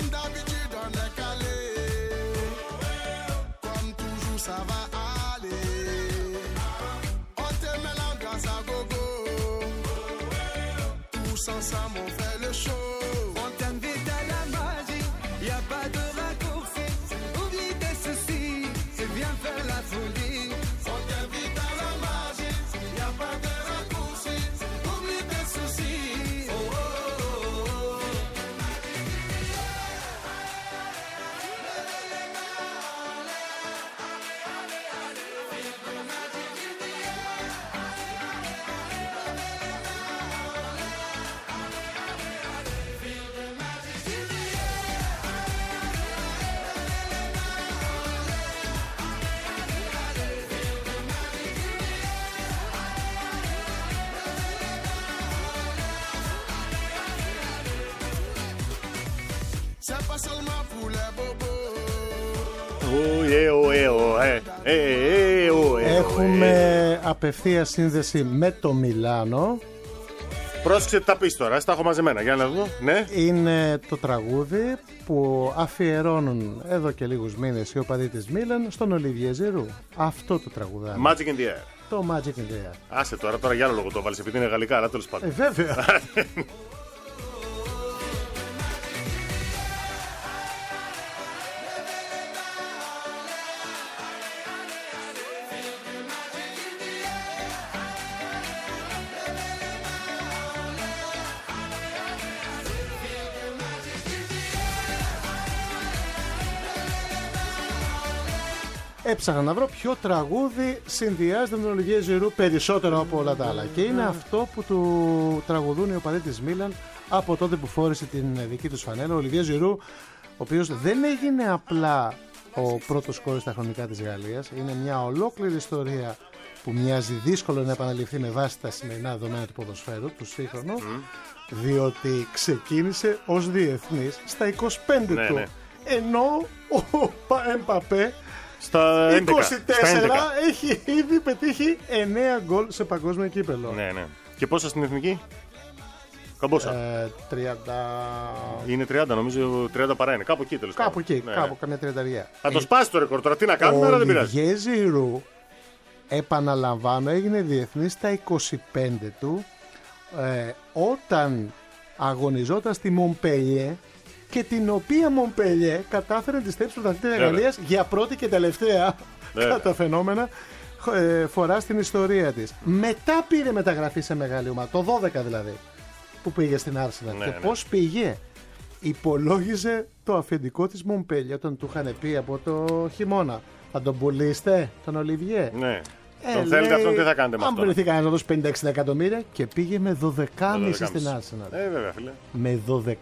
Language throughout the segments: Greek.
Comme d'habitude, on est calé. Comme toujours, ça va aller. On te met l'ambiance à gogo. Tous ensemble, on fait le show. On t'invite à la magie, y a pas de raccourci. Oublie tes soucis et viens faire la folie. On t'invite à la magie, y a pas de raccourci. Oublie tes soucis. Oh, oh, oh, oh. C'est pas seulement pour les bobos. Έχουμε απευθεία σύνδεση με το Μιλάνο. Πρόσεξε τι θα πεις τώρα, τα έχω μαζεμένα. Για να δω. Ναι. Είναι το τραγούδι που αφιερώνουν εδώ και λίγους μήνες οι οπαδοί της Μίλαν στον Ολιβιέ Ζιρού. Αυτό το τραγουδάκι. Magic in the Air. Το Magic in the Air. Άσε τώρα για άλλο λόγο το βάλεις, επειδή είναι γαλλικά, αλλά τέλος πάντων. Βέβαια. Έψαχνα να βρω ποιο τραγούδι συνδυάζεται με τον Ολιβιέ Ζιρού περισσότερο από όλα τα άλλα. Και είναι αυτό που του τραγουδούν οι οπαδοί της Μίλαν από τότε που φόρεσε την δική τους φανέλα. Ο Ολιβιέ Ζιρού, ο οποίος δεν έγινε απλά ο πρώτος σκόρερ στα χρονικά της Γαλλίας. Είναι μια ολόκληρη ιστορία που μοιάζει δύσκολο να επαναληφθεί με βάση τα σημερινά δεδομένα του ποδοσφαίρου, του σύγχρονου, διότι ξεκίνησε ως διεθνής στα 25 του. Ναι. Ενώ ο Εμπαπέ στα 24 έχει ήδη πετύχει 9 γκολ σε παγκόσμιο κύπελλο. Ναι. Και πόσα στην εθνική? Καμπόσα? 30. Είναι 30, νομίζω 30 παρά είναι. Κάπου εκεί τέλος πάντων. Κάπου εκεί, κάπου καμιά 30. Θα το σπάσει το ρεκόρ τώρα, τι να κάνουμε, αλλά δεν πειράζει. Ο Ολιβιέ Ζιρού, επαναλαμβάνω, έγινε διεθνής στα 25 του όταν αγωνιζόταν στη Μομπελιέ, και την οποία Μομπελιέ κατάφερε να τη στρέψει πρωταθλήτρια Γαλλίας για πρώτη και τελευταία κατά φαινόμενα φορά στην ιστορία της. Μετά πήρε μεταγραφή σε μεγάλη ομάδα, το 12 δηλαδή, που πήγε στην Arsenal. Και πώς πήγε? Υπολόγιζε το αφεντικό της Μομπελιέ όταν του είχαν πει από το χειμώνα: θα τον πουλήσετε τον Ολιβιέ? Ναι. Τον θέλετε αυτόν, τι θα κάνετε με αυτό? Αν βρεθεί κανένας να δώσει 50-60 εκατομμύρια, και πήγε με 12,5 στην Arsenal. Βέβαια, φίλε. Με 12,5.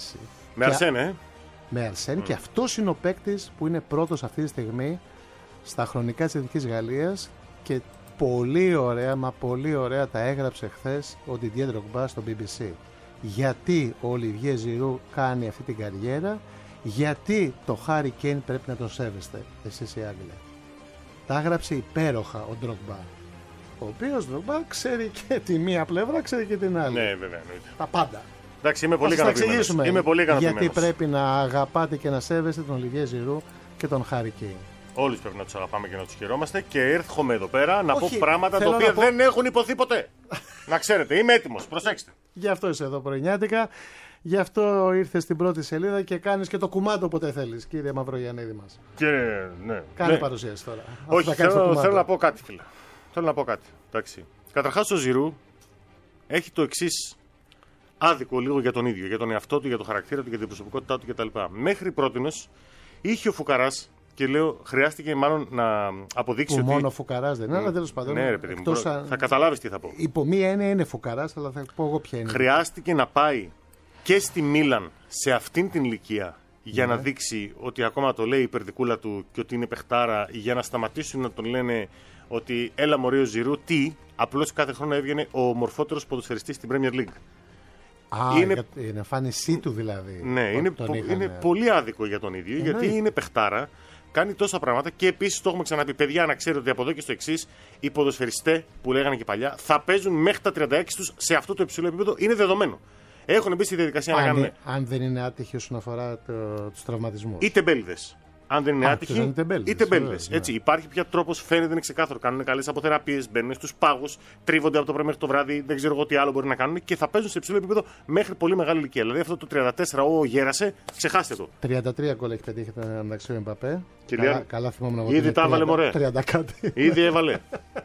Με Αρσέν, Με Αρσέν, και αυτός είναι ο παίκτης που είναι πρώτος αυτή τη στιγμή στα χρονικά της Εθνικής Γαλλίας, και πολύ ωραία, μα πολύ ωραία τα έγραψε χθες ο Didier Drogba στο BBC. Γιατί ο Ολιβιέ Ζιρού κάνει αυτή την καριέρα, γιατί το Harry Kane πρέπει να τον σέβεστε εσείς οι Άγγλοι. Τα έγραψε υπέροχα ο Drogba, ο οποίος Drogba ξέρει και τη μία πλευρά, ξέρει και την άλλη. Ναι, βέβαια, εννοείται. Τα πάντα. Εντάξει, είμαι πολύ ικανοποιημένος. Γιατί πρέπει να αγαπάτε και να σέβεστε τον Ολιβιέ Ζιρού και τον Harry Kane. Όλους πρέπει να τους αγαπάμε και να τους χαιρόμαστε. Και έρχομαι εδώ πέρα να πω πράγματα τα οποία δεν έχουν υποθεί ποτέ. Να ξέρετε, είμαι έτοιμος, προσέξτε. Γι' αυτό είσαι εδώ πρωινιάτικα. Γι' αυτό ήρθες στην πρώτη σελίδα και κάνεις και το κουμάντο όποτε θέλεις, κύριε Μαυρογιαννίδη μας. Ναι. Κάνε παρουσίαση τώρα. Όχι, θέλω να πω κάτι, φίλε. Θέλω να πω κάτι. Καταρχάς, ο Ζιρού έχει το εξής άδικο λίγο για τον ίδιο, για τον εαυτό του, για το χαρακτήρα του, για την προσωπικότητά του κτλ. Μέχρι πρότινος είχε ο Φουκαράς, και λέω χρειάστηκε μάλλον να αποδείξει που ότι. Μόνο ο Φουκαράς δεν είναι, αλλά τέλος πάντων. Ναι, ρε παιδί μου, θα καταλάβεις τι θα πω. Υπό μία έννοια είναι Φουκαράς, αλλά θα πω εγώ ποια είναι. Χρειάστηκε να πάει και στη Μίλαν σε αυτήν την ηλικία για να δείξει ότι ακόμα το λέει η περδικούλα του και ότι είναι παιχτάρα, για να σταματήσουν να τον λένε ότι έλα μωρέ ο Ζιρού, τι, απλώς κάθε χρόνο έβγαινε ο μορφότερος ποδοσφαιριστής στην Premier League. Είναι η εμφάνισή του δηλαδή. Ναι, είναι πολύ άδικο για τον ίδιο, γιατί είναι παιχτάρα, κάνει τόσα πράγματα, και επίσης το έχουμε ξαναπεί, παιδιά, να ξέρετε ότι από εδώ και στο εξής οι ποδοσφαιριστές που λέγανε και παλιά θα παίζουν μέχρι τα 36 τους σε αυτό το υψηλό επίπεδο, είναι δεδομένο. Έχουν μπει στη διαδικασία να κάνουν. Αν δεν είναι άτυχοι όσον αφορά τους τραυματισμούς. Ή τεμπέληδες. Αν δεν είναι άτυχοι, ή τεμπέληδες. Ναι. Έτσι, υπάρχει πια τρόπος, φαίνεται, είναι ξεκάθαρο. Κάνουν καλές αποθεραπείες, μπαίνουν στους πάγους, τρίβονται από το πρωί μέχρι το βράδυ, δεν ξέρω εγώ τι άλλο μπορεί να κάνουν και θα παίζουν σε υψηλό επίπεδο μέχρι πολύ μεγάλη ηλικία. Δηλαδή αυτό το 34 γέρασε, ξεχάστε το. 33 γκολ έχει πετύχει τον μεταξύ ο Εμπαπέ. Καλά θυμόμουν εγώ. Ήδη τα έβαλε, μωρέ. 30 κάτι. Ήδη έβαλε.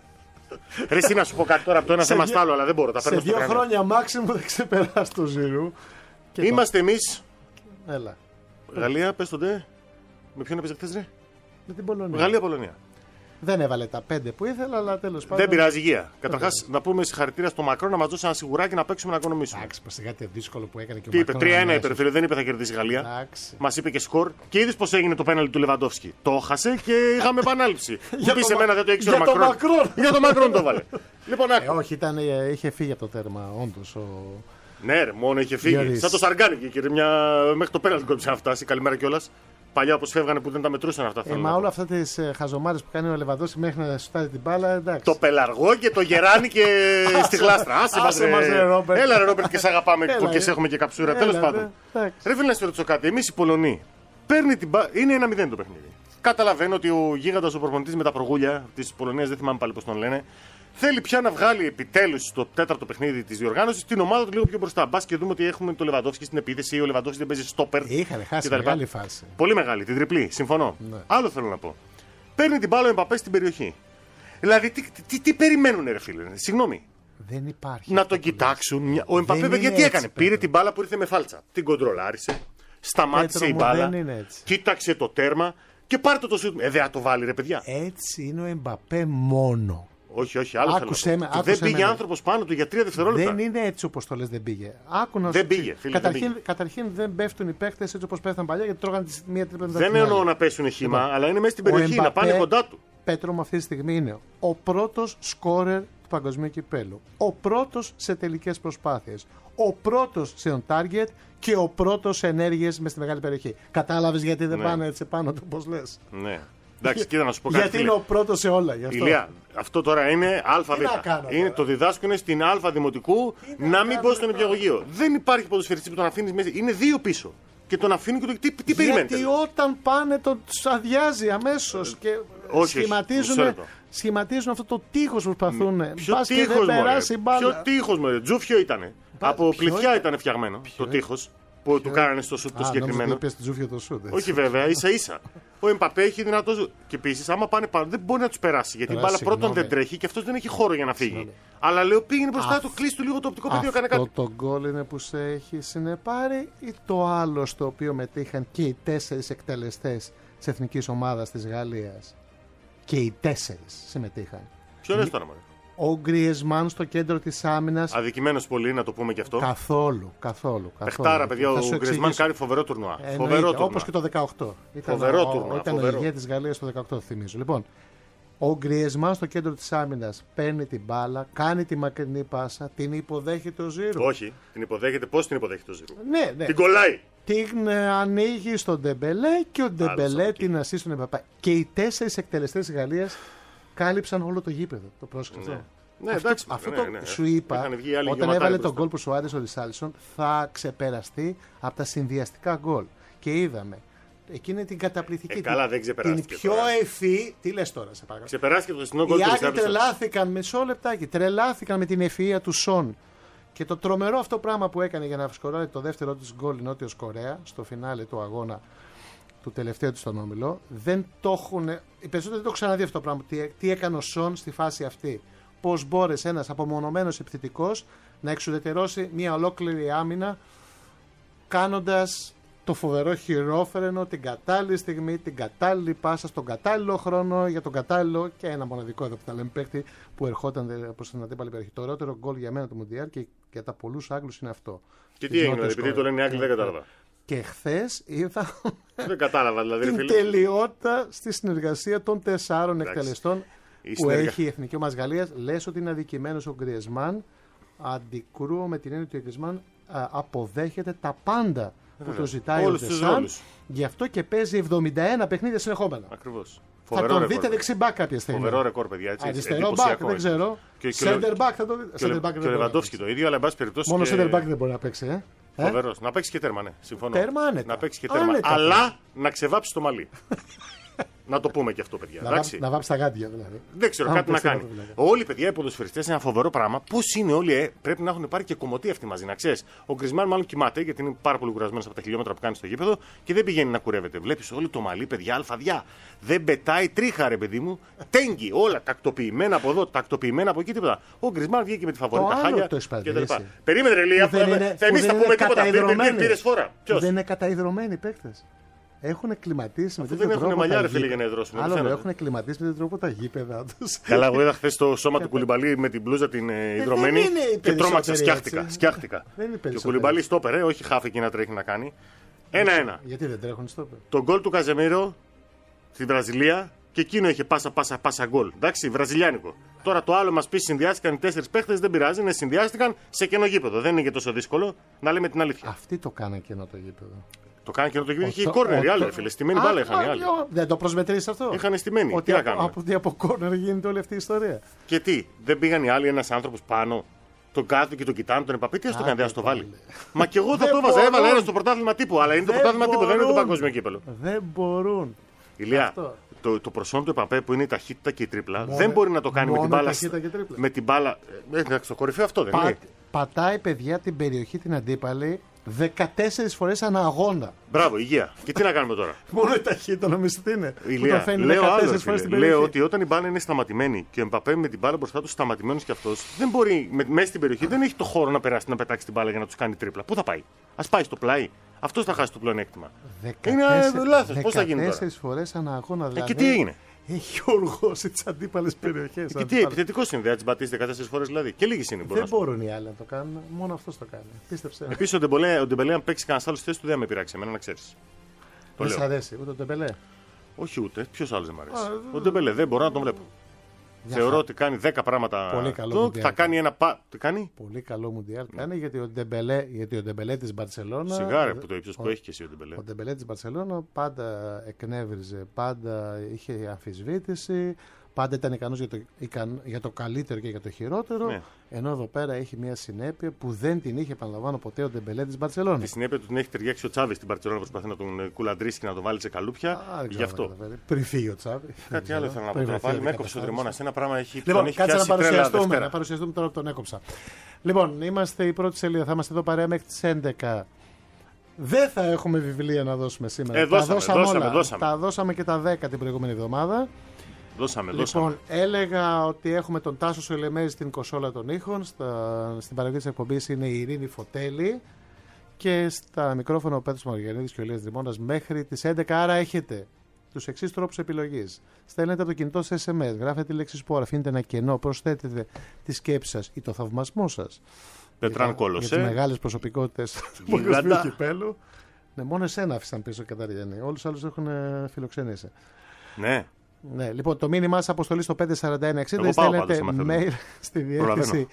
Ρε, εσύ να σου πω κάτι τώρα από το ένα θέμα στο άλλο, αλλά δεν μπορώ. Σε 2 χρόνια μάξιμου θα ξεπεράσει το Ζηρού. Είμαστε εμείς. Έλα. Γαλλία, πες το ντε. Με ποιον έπαιζε χθες, ρε? Με την Πολωνία. Γαλλία-Πολωνία. Δεν έβαλε τα 5 που ήθελα, αλλά τέλος πάντων. Δεν πειράζει, υγεία. Καταρχάς, να πούμε συγχαρητήρια στο Μακρόν να μας δώσει ένα σιγουράκι να παίξουμε να οικονομήσουμε. Εντάξει, πως κάτι δύσκολο που έκανε και ο Τι είπε, Μακρόν. 3-1 είπε, φίλε, δεν είπε θα κερδίσει η Γαλλία. Μας είπε και σκορ. Και είδες πως έγινε το πέναλτι του Λεβαντόφσκι. Το έχασε και είχαμε επανάληψη. Μου πει σε μένα δεν το ήξερε ο Μακρόν. Για τον Μακρόν το βάλε. Λοιπόν, όχι, είχε φύγει από το τέρμα, όντως. Ναι, ρε, μόνο είχε φύγει. Σαν το Σαργκάνι βγήκε μέχρι το πέναλτι κόψε να φτάσει. Καλημέρα κιόλας. Παλιά όπως φεύγανε που δεν τα μετρούσαν αυτά. Μα όλα αυτά τις χαζομάρες που κάνει ο Λεβαντόφσκι μέχρι να σουτάρει την μπάλα, εντάξει. Το πελαργό και το γεράνι και στη γλάστρα. Άσε μας, ρε Ρόμπερτ. Έλα, ρε Ρόμπερτ, και σε αγαπάμε και σε έχουμε και καψούρα. Τέλος πάντων. Ρε φίλε, να σου ρωτήσω κάτι. Εμείς οι Πολωνοί παίρνει την μπάλα. Είναι 1-0 το παιχνίδι. Καταλαβαίνω ότι ο γίγαντας ο προπονητής με τα προγούλια της Πολωνίας, δεν θυμάμαι πάλι πώς τον λένε, θέλει πια να βγάλει επιτέλους στο 4ο παιχνίδι της διοργάνωσης την ομάδα του λίγο πιο μπροστά. Μπας και δούμε ότι έχουμε το Λεβαντόφσκι στην επίθεση, ο Λεβαντόφσκι δεν παίζει στόπερ. Είχαν χάσει μεγάλη φάση. Πολύ μεγάλη, την τριπλή, συμφωνώ. Ναι. Άλλο θέλω να πω. Παίρνει την μπάλα ο Εμπαπέ στην περιοχή. Δηλαδή, τι περιμένουν, ρε φίλε, συγγνώμη. Δεν υπάρχει. Να τον κοιτάξουν. Ο Εμπαπέ, παιδιά, τι έκανε. Πήρε την μπάλα που ήρθε με φάλτσα. Την κοντρολάρισε, σταμάτησε η μπάλα, κοίταξε το τέρμα και πάρε το σούτ. Δεν το βάλει, ρε παιδιά. Έτσι είναι ο Εμπαπέ μόνο. Όχι, άλλο θέλω. Δεν πήγε άνθρωπος πάνω του για 3 δευτερόλεπτα. Δεν είναι έτσι όπως το λες, δεν πήγε. Δεν πήγε, φίλε. Καταρχήν δεν πέφτουν οι παίκτες έτσι όπως πέφτουν παλιά γιατί τρώγανε μία τρίπλα. Δεν εννοώ να πέσουν χύμα, αλλά είναι μέσα στην περιοχή, να πάνε κοντά του. Πέτρο μου αυτή τη στιγμή είναι ο πρώτος σκόρερ του παγκοσμίου κυπέλου. Ο πρώτος σε τελικές προσπάθειες. Ο πρώτος σε on target και ο πρώτος σε ενέργειες μες στη μεγάλη περιοχή. Κατάλαβες γιατί δεν πάνε έτσι πάνω του, πώς λες. Ναι. Εντάξει, κοίτα να σου πω κάτι. Γιατί είναι ο πρώτος σε όλα. Ηλία, αυτό τώρα είναι ΑΒ. Το διδάσκουν στην Α Δημοτικού να μην πω στον νηπιαγωγείο. Δεν υπάρχει ποδοσφαιριστή που τον αφήνει μέσα. Είναι 2 πίσω. Και τον αφήνει και το. Τι περιμένετε. Γιατί όταν πάνε τον αδειάζει αμέσως και σχηματίζουν αυτό το τείχος που προσπαθούν. Ποιο τείχος, μωρέ. Τζούφιο ήτανε. Από κλειδιά ήταν φτιαγμένο το τείχος. Που του κάνανε στο σουτ το συγκεκριμένο. Όχι βέβαια, ίσα-ίσα. Ο Εμπαπέ έχει δυνατό ζου. Και επίσης, άμα πάνε πάνω, δεν μπορεί να τους περάσει. Γιατί η μπάλα πρώτον δεν τρέχει και αυτός δεν έχει χώρο για να φύγει. Αλλά λέω πήγαινε μπροστά του, κλείσει του λίγο το οπτικό πεδίο, κάνε κάτι. Αυτό το γκολ είναι που σε έχει συνεπάρει ή το άλλο στο οποίο μετήχαν και οι 4 εκτελεστές της εθνικής ομάδας της Γαλλίας. Και οι 4 συμμετείχαν. Ποιο είναι τώρα, μωρέ. Ο Γκριεζμάν στο κέντρο της άμυνας. Αδικημένος πολύ, να το πούμε και αυτό. Καθόλου. Πεχτάρα, παιδιά, ο Γκριεζμάν κάνει φοβερό τουρνουά. Όπως και το 18. Φοβερό τουρνουά. Ήταν ο ηγέτης της Γαλλίας το 18, θυμίζω. Λοιπόν, ο Γκριεζμάν στο κέντρο της άμυνας παίρνει την μπάλα, κάνει τη μακρινή πάσα, την υποδέχεται ο Ζήρου. Όχι, την υποδέχεται. Πώς την υποδέχεται ο Ζήρου? Ναι. Την κολλάει. Την ανοίγει στον Ντεμπελέ και ο Ντεμπελέ την ασύει στον Εμπαπέ. Και οι 4 εκτελεστές της Γαλλίας κάλυψαν όλο το γήπεδο. Το πρόσεξε. Ναι, εντάξει, αυτό σου είπα, όταν έβαλε τον γκολ που σου άρεσε ο Ρισάλισον, θα ξεπεραστεί από τα συνδυαστικά γκολ. Και είδαμε. Εκείνη την καταπληκτική. Καλά, δεν ξεπεράστηκε. Την πιο ευφυή. Τι λες τώρα, σε παρακαλώ. Ξεπεράστηκε το χθεσινό γκολ του Ρισάλισον. Οι άλλοι τρελάθηκαν, μισό λεπτάκι. Τρελάθηκαν με την ευφυΐα του Σον. Και το τρομερό αυτό πράγμα που έκανε για να σκοράρει το δεύτερο της γκολ η Νότιος Κορέα στο φινάλε του αγώνα του τελευταίου του στον όμιλο, δεν το έχουν. Οι περισσότεροι δεν το ξαναδεί αυτό το πράγμα. Τι έκανε ο Σον στη φάση αυτή. Πώς μπόρεσε ένας απομονωμένος επιθετικός να εξουδετερώσει μια ολόκληρη άμυνα κάνοντας το φοβερό χειρόφρενο την κατάλληλη στιγμή, την κατάλληλη πάσα στον κατάλληλο χρόνο για τον κατάλληλο και ένα μοναδικό εδώ που τα λέμε παίκτη που ερχόταν προς την αντίπαλη περιοχή. Το ωραιότερο γκολ για μένα το Μουντιάλ και για τα πολλούς Άγγλους είναι αυτό. Και τι έγινε, επειδή το λένε οι Άγγλοι, δεν κατάλαβα. Και χθες είδα δεν κατάλαβα, δηλαδή, την τελειότητα στη συνεργασία των 4 εκτελεστών που έχει η εθνική μας Γαλλίας. Λες ότι είναι αδικημένος ο Γκριεζμάν. Αντικρούω με την έννοια ότι ο Γκριεζμάν αποδέχεται τα πάντα που το ζητάει Όλους ο τους Ντεσάν. ρόλους. Γι' αυτό και παίζει 71 παιχνίδια συνεχόμενα. Ακριβώς. Θα τον δείτε δεξί μπακ κάποια στιγμή. Φοβερό ρεκόρ, παιδιά. Έτσι, Αριστερό μπακ, δεν ξέρω. Center back θα το δείτε. Και ο Λεβαντόφσκι το ίδιο, αλλά εν πάση περιπτώσει. Μόνο center back δεν μπορεί να παίξει, Φοβερός. Να παίξει και τέρμα, ναι. Συμφωνώ. Τέρμα άνετα. Να παίξει και τέρμα. Άνετα. Αλλά να ξεβάψει το μαλλί. Να το πούμε και αυτό, παιδιά. Να βάψει τα γάντια δηλαδή. Δεν ξέρω, Αν κάτι να παίξει κάνει. αυτό, δηλαδή. Όλοι, παιδιά, οι ποδοσφαιριστές είναι ένα φοβερό πράγμα. Πώς είναι όλοι, πρέπει να έχουν πάρει και κομμωτή αυτοί μαζί, να ξέρεις. Ο Γκρισμάν μάλλον κοιμάται, γιατί είναι πάρα πολύ κουρασμένος από τα χιλιόμετρα που κάνει στο γήπεδο και δεν πηγαίνει να κουρεύεται. Βλέπεις όλο το μαλλί, παιδιά, αλφαδιά. Δεν πετάει τρίχα, ρε παιδί μου. Τέγκι, όλα τακτοποιημένα από εδώ, τακτοποιημένα από εκεί, τίποτα. Ο Γκρισμάν βγήκε με τη φαβορή, τα χάλια κτλ. Περίμενε, ρε Λία, εμείς θα πούμε τίποτα. Πήρες φόρα. Δεν είναι καταϊδρωμένοι παίκτες. Έχουν εκκληματίσει με δεν έχουν μαλλιά, ρε φίλε, για να υδρώσουν. Άλλο έχουν εκκληματίσει με τον τρόπο τα γήπεδα του. Καλά, εγώ είδα χθες το σώμα του Κουλιμπαλί με την μπλούζα την υδρωμένη και τρόμαξα, σκιάχτηκα. Και ο Κουλιμπαλί στο όπερ, όχι χάφη εκεί να τρέχει να κάνει. 1-1. Γιατί δεν τρέχουν στο όπερ. Το γκολ του Καζεμίρο στη Βραζιλία και εκείνο είχε πάσα γκολ. Εντάξει, βραζιλιάνικο. Τώρα το άλλο μας πει συνδυάστηκαν οι 4 παίχτες, δεν πειράζει, είναι συνδυάστηκαν σε κενό γήπεδο. Δεν είναι και τόσο δύσκολο να λέμε την αλήθεια. Αυτοί το κάνανε κενό το γήπεδο. Το κάνει και το γήπεδο. Είχε κόρνερ οι άλλοι, φίλε. Στημένη μπάλα είχαν οι άλλοι. Δεν το προσμετρήσει αυτό. Είχαν στημένη. Ότι τι να από κόρνερ γίνεται όλη αυτή η ιστορία. Και τι, δεν πήγαν οι άλλοι ένας άνθρωπος πάνω. Τον κάθεται και τον κοιτάνε, τον επαπεί. Τι α το κάνει, δεν το βάλει. Μα και εγώ θα το έβαζα. Έβαλα ένα στο πρωτάθλημα τύπου. Αλλά είναι το πρωτάθλημα τύπου, δεν είναι το παγκόσμιο κύπελο. Δεν μπορούν. Ηλία, το προσόν του Επαπέ που είναι η ταχύτητα και η τρίπλα δεν μπορεί να το κάνει με την μπάλα. Με την μπάλα. Εντάξει, το κορυφαίο αυτό δεν είναι. Πατάει, παιδιά, την περιοχή την αντίπαλη 14 φορές ανά αγώνα. Μπράβο, υγεία. Και τι να κάνουμε τώρα. Μόνο η ταχύτητα νομίζω ότι είναι. Ηλία, λέω ότι όταν η μπάλα είναι σταματημένη και ο Εμπαπέ με την μπάλα μπροστά του σταματημένος κι αυτός, δεν μπορεί μέσα στην περιοχή, δεν έχει το χώρο να περάσει να πετάξει την μπάλα για να του κάνει τρίπλα. Πού θα πάει, α πάει στο πλάι. Αυτό θα χάσει το πλεονέκτημα. Είναι λάθος. Πώς θα γίνει τώρα. 14 φορές ανά αγώνα δηλαδή. Και τι έγινε. Έχει οργώσει τις αντίπαλες περιοχές. Και τι επιθετικός είναι, δεν τις πατήσει 14 φορές δηλαδή. Και λίγες είναι. Δεν μπορούν οι άλλοι να το κάνουν, μόνο αυτός το κάνει. Πίστεψε. Επίσης ο Ντεμπελέ, αν παίξει κανένα άλλο θέση του, δεν με πειράξει εμένα να ξέρεις. Δεν σ' αρέσει ούτε ο Ντεμπελέ. Όχι ούτε. Ποιος άλλος δεν μ' αρέσει. Ο Ντεμπελέ δεν μπορώ να τον βλέπω. Θεωρώ ότι κάνει 10 πράγματα. Πολύ καλό. Θα κάνει ένα. Τι κάνει? Πολύ καλό Μουντιάλ κάνει γιατί ο Ντεμπελέ της Μπαρσελόνα. Σιγάρε που το ύψος που έχει και εσύ ο Ντεμπελέ. Ο Ντεμπελέ της Μπαρσελόνα πάντα εκνεύριζε, πάντα είχε αμφισβήτηση. Πάντα ήταν ικανός για το καλύτερο και για το χειρότερο. Ναι. Ενώ εδώ πέρα έχει μια συνέπεια που δεν την είχε, επαναλαμβάνω, ποτέ ο Ντεμπελέ της Μπαρσελόνα. Τη συνέπεια του την έχει ταιριάξει ο Τσάβη στην Μπαρσελόνα, προσπαθεί να τον κουλαντρήσει και να τον βάλει σε καλούπια. Γι' αυτό. Πριν φύγει ο Τσάβη. Κάτι άλλο ήθελα να πω. Πάλι με έκοψε ο Τριμώνα. Ένα πράγμα έχει. Λοιπόν, κάτσε να παρουσιαστούμε τώρα που τον έκοψα. Λοιπόν, είμαστε η πρώτη σελίδα. Θα είμαστε εδώ παρέα μέχρι τις 11. Δεν θα έχουμε βιβλία να δώσουμε σήμερα. Τα δώσαμε και τα 10 την προηγούμενη εβδομάδα. Δώσαμε. Έλεγα ότι έχουμε τον Τάσο Σολεμέζη στην κονσόλα των ήχων. Στην παραγωγή της εκπομπής είναι η Ειρήνη Φωτέλη. Και στα μικρόφωνα ο Πέτρος Μαργαρίδης και ο Ηλίας Δρυμώνας μέχρι τις 11. Άρα έχετε τους εξής τρόπους επιλογής. Στέλνετε από το κινητό σε SMS, γράφετε τη λέξη σπορ, αφήνετε ένα κενό, προσθέτετε τη σκέψη σας ή το θαυμασμό σας. Πετράν Κόλος. Για τις μεγάλες προσωπικότητες του παγκοσμίου κυπέλου. Ναι, μόνο εσένα άφησαν πίσω, Καταριανή. Όλους τους άλλους έχουν φιλοξενήσει. Ναι. Ναι, λοιπόν, το μήνυμά σας αποστολή στο 54160 στέλνετε mail στη διεύθυνση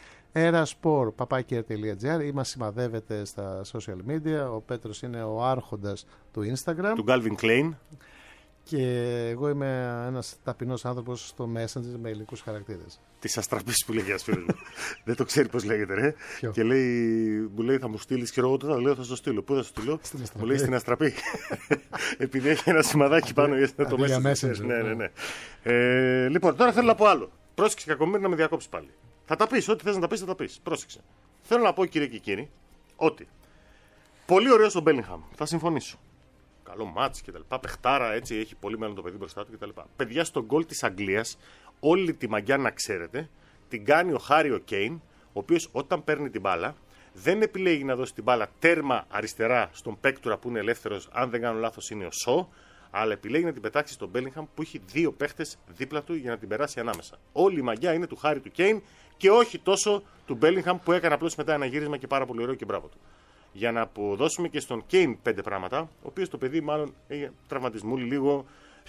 erasport@rtl.gr ή μας σημαδεύετε στα social media. Ο Πέτρος είναι ο άρχοντας του Instagram. Του Calvin Klein. Και εγώ είμαι ένας ταπεινός άνθρωπος στο Messenger με ελληνικούς χαρακτήρες. Τη αστραπής που λέγει ένας φίλος μου. Δεν το ξέρει πώς λέγεται, ρε. Και μου λέει θα μου στείλεις και εγώ τότε λέω θα σου στείλω. Πού θα σου στείλω? Μου λέει στην αστραπή. Επειδή έχει ένα σημαδάκι πάνω για το Messenger. Ναι. Λοιπόν, τώρα θέλω να πω άλλο. Πρόσεξε Κακομοίρη να με διακόψει πάλι. Θα τα πεις, ό,τι θες να τα πεις θα τα πεις. Πρόσεξε. Θέλω να πω κύριε και κύριοι ότι πολύ ωραίος ο Μπέλιγχαμ. Θα συμφωνήσω. Καλό μάτς και τα λοιπά. Πεχτάρα έτσι, έχει πολύ μέλλον το παιδί μπροστά του και τα λοιπά. Παιδιά, στον γκολ της Αγγλίας, όλη τη μαγιά να ξέρετε, την κάνει ο Χάρι ο Κέιν, ο οποίος όταν παίρνει την μπάλα, δεν επιλέγει να δώσει την μπάλα τέρμα αριστερά στον παίκτουρα που είναι ελεύθερος, αν δεν κάνω λάθος είναι ο Σο, αλλά επιλέγει να την πετάξει στον Μπέλιγχαμ που έχει 2 παίχτες δίπλα του για να την περάσει ανάμεσα. Όλη η μαγιά είναι του Χάρι του Κέιν και όχι τόσο του Μπέλιγχαμ που έκανε απλώς μετά ένα γύρισμα και πάρα πολύ ωραίο και μπράβο του. Για να αποδώσουμε και στον Κέιν 5 πράγματα, ο οποίος το παιδί μάλλον έχει τραυματισμού λίγο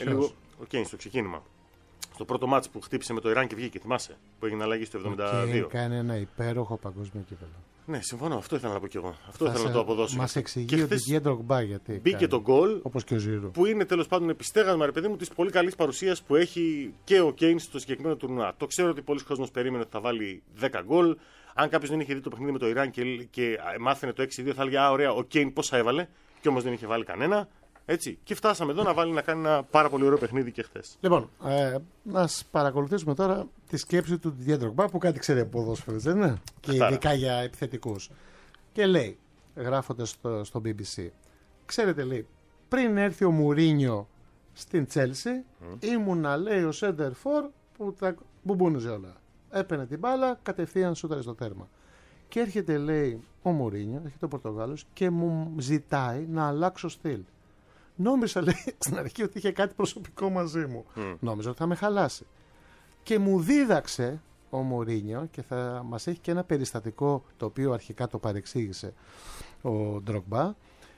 ο Κέιν στο ξεκίνημα. Στο πρώτο μάτς που χτύπησε με το Ιράν και βγήκε, θυμάσαι, που έγινε αλλαγή στο 72. Και κάνει ένα υπέροχο παγκόσμιο κύπελλο. Ναι, συμφωνώ. Αυτό ήθελα να πω κι εγώ. Αυτό ήθελα να το αποδώσω. Μας εξηγεί ότι βγαίνει Ντρογκμπά γιατί. Μπήκε το γκολ. Όπως και ο Ζήρου. Που είναι τέλος πάντων επιστέγασμα, ρε παιδί μου, της πολύ καλής παρουσίας που έχει και ο Κέιν στο συγκεκριμένο τουρνουά. Το ξέρω ότι πολλοί κόσμος περίμενε ότι θα βάλει 10 γκολ. Αν κάποιος δεν είχε δει το παιχνίδι με το Ιράν και μάθαινε το 6-2, θα έλεγε α, ωραία, ο Κέιν πόσα έβαλε. Και όμως δεν είχε βάλει κανένα. Έτσι. Και φτάσαμε εδώ να κάνει ένα πάρα πολύ ωραίο παιχνίδι και χθες. Λοιπόν, να παρακολουθήσουμε τώρα τη σκέψη του Didier Drogba που κάτι ξέρει από ποδόσφαιρες, δεν είναι? Και ειδικά για επιθετικούς. Και λέει, γράφοντας στο BBC, ξέρετε, λέει, πριν έρθει ο Μουρίνιο στην Τσέλσι, ήμουνα, λέει, ο Σέντερφορ που τα μπουμπούνιζε όλα. Έπαιρνε την μπάλα, κατευθείαν σούταρε στο τέρμα. Και έρχεται, λέει, ο Μουρίνιο, έρχεται ο Πορτογάλος και μου ζητάει να αλλάξω στυλ. Νόμιζα, λέει, στην αρχή ότι είχε κάτι προσωπικό μαζί μου. Νόμιζα ότι θα με χαλάσει. Και μου δίδαξε ο Μουρίνιο και θα μας έχει και ένα περιστατικό το οποίο αρχικά το παρεξήγησε ο Ντρογκμπά.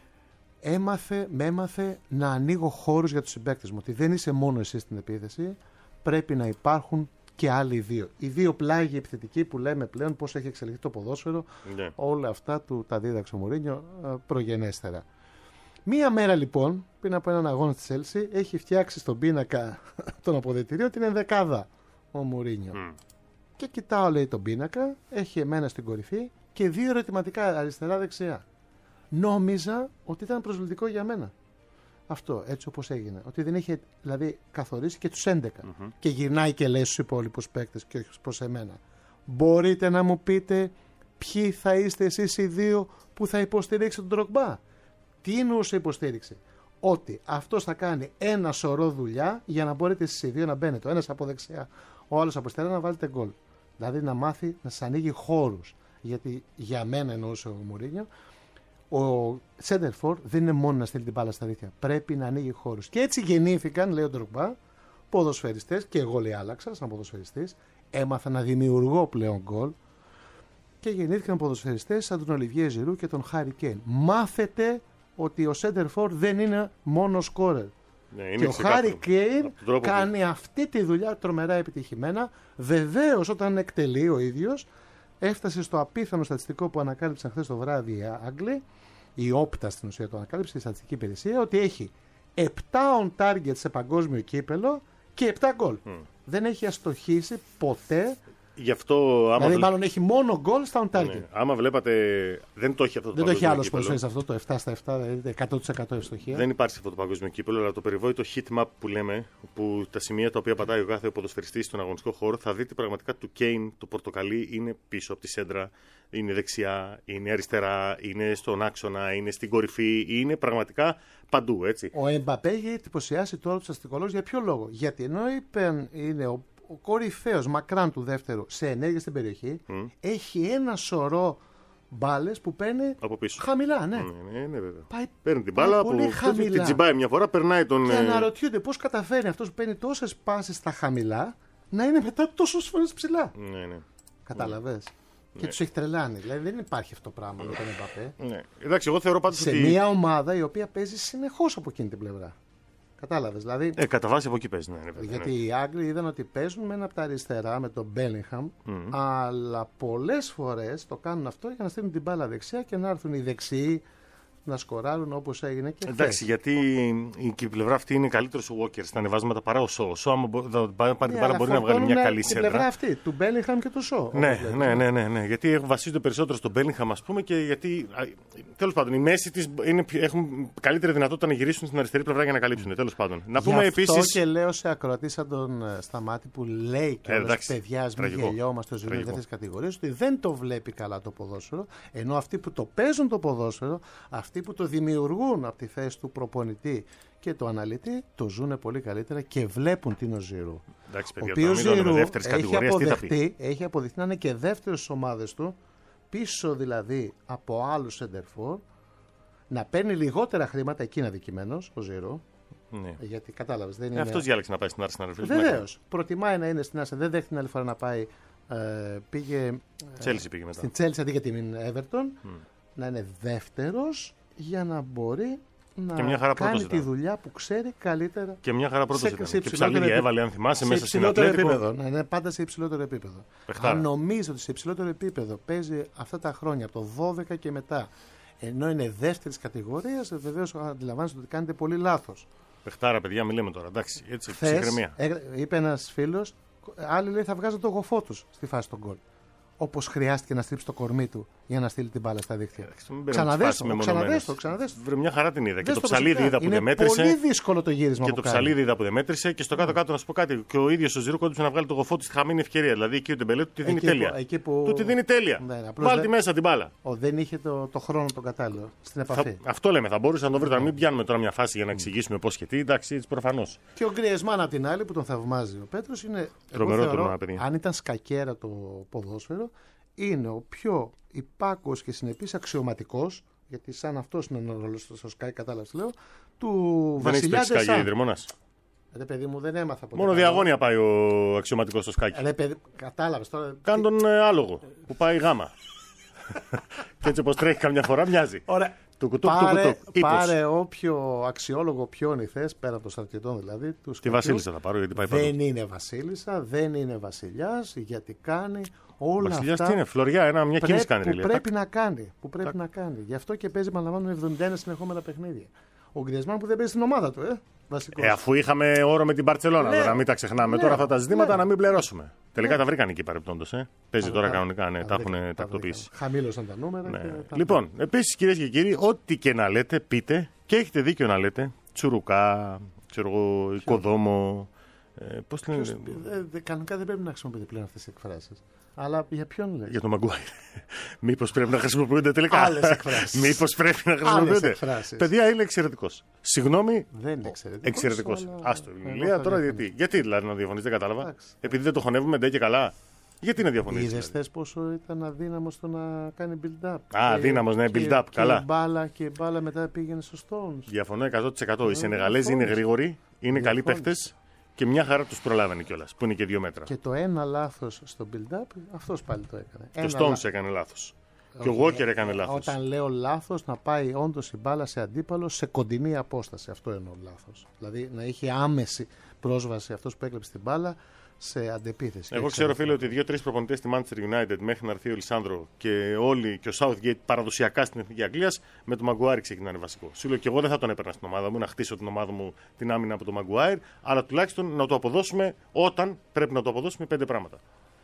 Με έμαθε να ανοίγω χώρους για τους συμπαίκτες μου. Ότι δεν είσαι μόνο εσύ στην επίθεση, πρέπει να υπάρχουν και άλλοι δύο. Οι δύο πλάγοι επιθετικοί που λέμε πλέον πώς έχει εξελιχθεί το ποδόσφαιρο, όλα αυτά του τα δίδαξε ο Μουρίνιο προγενέστερα. Μία μέρα λοιπόν, πριν από έναν αγώνα στη Chelsea, έχει φτιάξει στον πίνακα των αποδυτηρίων την ενδεκάδα ο Μουρίνιο. Και κοιτάω, λέει, τον πίνακα, έχει εμένα στην κορυφή και δύο ερωτηματικά αριστερά-δεξιά. Νόμιζα ότι ήταν προσβλητικό για μένα. Αυτό, έτσι όπως έγινε. Ότι δεν είχε, δηλαδή, καθορίσει και τους 11. Και γυρνάει και λέει στους υπόλοιπους παίκτες και όχι προς εμένα. Μπορείτε να μου πείτε ποιοι θα είστε εσείς οι δύο που θα υποστηρίξετε τον Ντρογκμπά? Τι εννοούσε υποστήριξη? Ότι αυτός θα κάνει ένα σωρό δουλειά για να μπορείτε εσείς οι δύο να μπαίνετε. Ο ένας από δεξιά, ο άλλος από αριστερά, να βάλετε γκολ. Δηλαδή να μάθει να σας ανοίγει χώρους. Γιατί για μένα, εννοούσε ο Μουρίνιο, ο Σέντερφορ δεν είναι μόνο να στείλει την μπάλα στα δίχτυα. Πρέπει να ανοίγει χώρους. Και έτσι γεννήθηκαν, λέει ο Ντρογκμπά, ποδοσφαιριστές, και εγώ, λέει, άλλαξα σαν ποδοσφαιριστής. Έμαθα να δημιουργώ πλέον γκολ. Και γεννήθηκαν ποδοσφαιριστές σαν τον Ολιβιέ Ζιρού και τον Χάρι Κέιν. Μάθετε ότι ο Σέντερφορ δεν είναι μόνο σκόρερ. Ναι, και ο Χάρι Κέιν κάνει αυτή τη δουλειά τρομερά επιτυχημένα. Βεβαίως, όταν εκτελεί ο ίδιος, έφτασε στο απίθανο στατιστικό που ανακάλυψαν χθες το βράδυ οι Άγγλοι, η Όπτα στην ουσία το ανακάλυψε, η στατιστική υπηρεσία, ότι έχει 7 on target σε παγκόσμιο κύπελο και 7 γκολ. Δεν έχει αστοχήσει ποτέ. Γι' αυτό, δηλαδή, μάλλον έχει μόνο γκολ στα on target. Ναι. Άμα βλέπετε, δεν το έχει αυτό το δεν παγκόσμιο κύπελο. Δεν το έχει άλλος ποδοσφαιριστής αυτό το 7 στα 7, δηλαδή 100% ευστοχία. Δεν υπάρχει αυτό το παγκόσμιο κύπελο, αλλά το περιβόητο heat map που λέμε, που τα σημεία τα οποία πατάει ο κάθε ποδοσφαιριστής στον αγωνιστικό χώρο, θα δείτε πραγματικά του Κέιν το πορτοκαλί είναι πίσω από τη σέντρα, είναι δεξιά, είναι αριστερά, είναι στον άξονα, είναι στην κορυφή, είναι πραγματικά παντού, έτσι. Ο Εμπαπέ έχει εντυπωσιάσει τώρα τους αστικολόγους για ποιο λόγο? Γιατί ενώ είναι ο κορυφαίος μακράν του δεύτερου σε ενέργεια στην περιοχή, έχει ένα σωρό μπάλες που παίρνει από πίσω. Χαμηλά, ναι. Ναι, βέβαια. Παίρνει την μπάλα που την τσιμπάει μια φορά, περνάει τον. Και αναρωτιούνται πώς καταφέρει αυτός που παίρνει τόσες πάσεις στα χαμηλά να είναι μετά τόσες φορές ψηλά. Ναι. Κατάλαβες. Και τους έχει τρελάνει. Δηλαδή δεν υπάρχει αυτό το πράγμα με τον Εμπαπέ. Ναι. Εντάξει, εγώ θεωρώ πάντως σε ότι. μια ομάδα η οποία παίζει συνεχώς από εκείνη την πλευρά. Κατάλαβες, δηλαδή. Κατά βάση από εκεί παίζει, ναι. Γιατί οι Άγγλοι είδαν ότι παίζουν με ένα από τα αριστερά, με τον Μπέλιγχαμ, αλλά πολλές φορές το κάνουν αυτό για να στείλουν την μπάλα δεξιά και να έρθουν οι δεξιοί να σκοράρουν όπως έγινε και χθες. Εντάξει, γιατί η πλευρά αυτή είναι καλύτερος ο Walker στα ανεβάσματα παρά ο Σο. Ο Σο, άμα πάρει την μπάλα, μπορεί να βγάλει μια καλή σέντρα. Την πλευρά αυτή, του Μπέλιγχαμ και του Σο. Ναι. Γιατί βασίζονται περισσότερο στον Μπέλιγχαμ, ας πούμε, και γιατί. Τέλος πάντων, οι Μέση έχουν καλύτερη δυνατότητα να γυρίσουν στην αριστερή πλευρά για να καλύψουν. Τέλος πάντων. Να πούμε επίσης. Αυτό και λέω σε ακροατή σαν τον Σταμάτη που λέει και όλα παιδιά, μην γελιόμαστε στο ζήτημα δεύτερης κατηγορίας, ότι δεν το βλέπει καλά το ποδόσφαιρο, ενώ αυτοί που το παίζουν το ποδόσφαιρο, αυτοί που το δημιουργούν από τη θέση του προπονητή και του αναλυτή, το ζουν πολύ καλύτερα και βλέπουν τι είναι ο Ζιρού. Εντάξει, ο οποίος Ζιρού έχει αποδειχθεί να είναι και δεύτερος στις ομάδες του, πίσω δηλαδή από άλλους σεντερφόρ, να παίρνει λιγότερα χρήματα, εκεί είναι αδικημένος ο Ζιρού. Ναι. Γιατί κατάλαβες, δεν είναι. Αυτός διάλεξε να πάει στην Arsenal. Βεβαίως. Προτιμάει να είναι στην Arsenal, δεν δέχτηκε την άλλη φορά να πάει. Πήγε πήγε μετά. στην Chelsea αντί για την Everton. Να είναι δεύτερος για να μπορεί να Και μια χαρά κάνει πρώτος τη ήταν. δουλειά που ξέρει καλύτερα. Και μια χαρά πρώτος σε ήταν. Και υψηλότερο ψαλίδια επίπεδο. έβαλε, αν θυμάσαι, Σε μέσα στην υψηλότερο Ατλέτικο. επίπεδο. Ναι, πάντα σε υψηλότερο επίπεδο. Παιχτάρα. Αν νομίζω ότι σε υψηλότερο επίπεδο παίζει αυτά τα χρόνια, από το 12 και μετά, ενώ είναι δεύτερη κατηγορία, βεβαίως αντιλαμβάνεστε ότι κάνετε πολύ λάθος. Παιχτάρα, παιδιά, μιλάμε τώρα. Εντάξει, έτσι, Χθες ψυχραιμία. είπε ένας φίλος, άλλοι λέει θα βγάζουν το γοφό τους στη φάση των γκολ. Όπως χρειάστηκε να στρίψει το κορμί του για να στείλει την μπάλα στα δίχτυα. Ξαναδες το. Βρε, μια χαρά την είδα. Και Δες το το ψαλίδι προσεκτικά. είδα που Είναι δεν μέτρησε. πολύ δύσκολο το γύρισμα Και που το κάνει. ψαλίδι είδα που δεν μέτρησε. Και στο κάτω-κάτω να σου πω κάτι. Και ο ίδιος ο Ζηρού κόντουσε να βγάλει το γοφό του στη χαμένη ευκαιρία. Δηλαδή εκεί ο Ντεμπελέ του τη δίνει Εκεί τέλεια. που- εκεί που- Του τη δίνει τέλεια. Ναι, απλώς Βάλτε δεν- μέσα την μπάλα. Δεν είχε το χρόνο τον κατάλληλο στην επαφή. Αυτό λέμε. Θα μπορούσε να το βρείτε. Να μην πιάνουμε τώρα μια φάση για να εξηγήσουμε πώς και τι. Εντάξει, έτσι προφανώς. Και ο Γκριεσμάν απ' την άλλη που τον θαυμάζει ο Πέτρος είναι. Τρομερό εγώ θεωρώ, τουρνουά, παιδί. αν ήταν σκακέρα το ποδόσφαιρο, είναι ο πιο υπάκος και συνεπής αξιωματικός, γιατί σαν αυτός είναι ο ρόλος στο Σκάι, κατάλαβες τι λέω, του Δεν έχει Βασιλιά παίξει σκάκι, Ντεσάν. Δρυμώνας. Ρε παιδί μου, δεν έμαθα ποτέ. Μόνο καλό. διαγώνια πάει ο αξιωματικός στο σκάκι. Ρε παιδί, κατάλαβες τώρα. Κάνε τον άλογο που πάει γάμα. Και έτσι όπως τρέχει καμιά φορά μοιάζει. Ωραία. Του κουτούκ, του κουτούκ. Ύπος. Πάρε όποιο αξιόλογο πιόνι θες, πέρα από των στρατιωτών δηλαδή. Του Τη σκακιού. Βασίλισσα θα πάρω γιατί πάει παντού. Δεν είναι βασίλισσα, δεν είναι βασιλιάς, γιατί κάνει όλα Βασιλιάς αυτά τι είναι, Φλωριά, μια κίνηση κάνει. που ρε, πρέπει να κάνει. Που πρέπει να κάνει. Γι' αυτό και παίζει, μαλαμβάνω, 71 συνεχόμενα παιχνίδια. Ο Γκριεσμάν που δεν παίζει στην ομάδα του, βασικός. Αφού είχαμε όρο με την Μπαρτσελόνα, Ναι. να μην τα ξεχνάμε Ναι. τώρα αυτά τα ζητήματα, Ναι. να μην πληρώσουμε. Τελικά τα βρήκαν εκεί παρεπτόντως. Παίζει τώρα Τα- κανονικά, ναι, τα έχουν βρήκαν, τακτοποιήσει. βρήκαν. Χαμήλωσαν τα νούμερα. Ναι. Και τα- Λοιπόν, επίσης κυρίες και κύριοι, ό,τι και να λέτε, πείτε και έχετε δίκιο να λέτε. Τσουρουκά, ξέρω εγώ, οικοδόμο. Πώς λένε. Κανονικά δεν πρέπει να χρησιμοποιείτε πλέον αυτές τις εκφράσεις. Αλλά για ποιον λέει. Για τον Μαγκουάιρ. Μήπως πρέπει να χρησιμοποιούνται τελικά. Άλλες εκφράσεις. Μήπως πρέπει να Άλλες χρησιμοποιούνται. εκφράσεις. Παιδιά, είναι εξαιρετικός. Συγγνώμη. Δεν είναι εξαιρετικός. Εξαιρετικός. αλλά- Άστο. Εγώ Ηλία, θα τώρα διαφωνήσω. γιατί δηλαδή να διαφωνείς, δεν κατάλαβα. Εντάξει. Επειδή δεν το χωνεύουμε ντε και καλά. Γιατί να διαφωνείς. Είδες δηλαδή? πόσο ήταν αδύναμος στο να κάνει build-up. Α, αδύναμος, ναι, build-up, καλά. Και η μπάλα μετά πήγαινε στο Stones. Διαφωνώ 100%. Οι Σενεγαλέζοι είναι γρήγοροι, είναι καλοί Διαφώνεις. παίχτες και μια χαρά τους προλάβαινε κιόλας, που είναι και 2 μέτρα. Και το ένα λάθος στο build-up, αυτός πάλι το έκανε. Και ο Stones έκανε λάθος. Και ο Walker έκανε λάθος. Όταν λέω λάθος, να πάει όντως η μπάλα σε αντίπαλο σε κοντινή απόσταση. Αυτό εννοώ λάθος. Δηλαδή να είχε άμεση πρόσβαση αυτός που έκλεψε την μπάλα σε αντεπίθεση. Εγώ ξέρω, φίλε, ότι 2-3 προπονητές στη Manchester United μέχρι να έρθει ο Λισάνδρο και όλοι και ο Southgate παραδοσιακά στην Εθνική Αγγλίας με τον Maguire ξεκινάνε βασικό. Σου λέω και εγώ δεν θα τον έπαιρνα στην ομάδα μου, να χτίσω την ομάδα μου την άμυνα από τον Maguire, αλλά τουλάχιστον να το αποδώσουμε όταν πρέπει να το αποδώσουμε 5 πράγματα.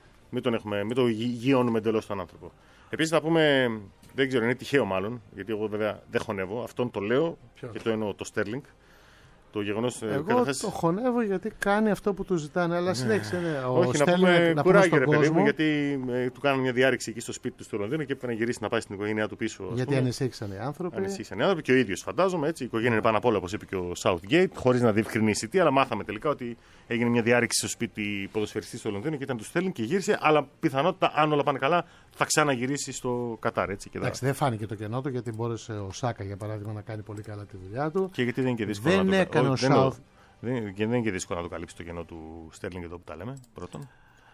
Μην το γιώνουμε εντελώς τον άνθρωπο. Επίσης θα πούμε, δεν ξέρω, είναι τυχαίο μάλλον, γιατί εγώ βέβαια δεν χωνεύω, αυτόν το λέω και το εννοώ, το Sterling. Το γεγονός, Εγώ καταρχάς, το χωνεύω γιατί κάνει αυτό που του ζητάνε, αλλά συνέχισε. Ναι. Ο όχι, να Στέλνικ, πούμε να κουράγιο, στον ρε παιδί μου, κόσμο, γιατί του κάνουν μια διάρρηξη εκεί στο σπίτι του στο Λονδίνο και έπρεπε να γυρίσει να πάει στην οικογένειά του πίσω. ας γιατί πούμε. ανησύχησαν οι άνθρωποι. Ανησύχησαν οι άνθρωποι και ο ίδιος φαντάζομαι. Έτσι. Η οικογένεια είναι πάνω απ' όλα, όπως είπε και ο Southgate, χωρίς να διευκρινίσει τι, αλλά μάθαμε τελικά ότι έγινε μια διάρρηξη στο σπίτι ποδοσφαιριστή στο Λονδίνο και ήταν του Στέλνικ και γύρισε. Αλλά πιθανότητα, αν όλα πάνε καλά, θα ξαναγυρίσει στο Κατάρ. Έτσι, και, Εντάξει, δεν φάνηκε το κενό του γιατί μπόρεσε ο Σάκα για παράδειγμα να κάνει πολύ καλά τη δουλειά του. και γιατί δεν είναι και δύσκολο Δεν να το έκανε ο δεν εννοώ. South. Και δεν είναι και δύσκολο να το καλύψει το κενό του Στέρλινγκ εδώ που τα λέμε. Πρώτον.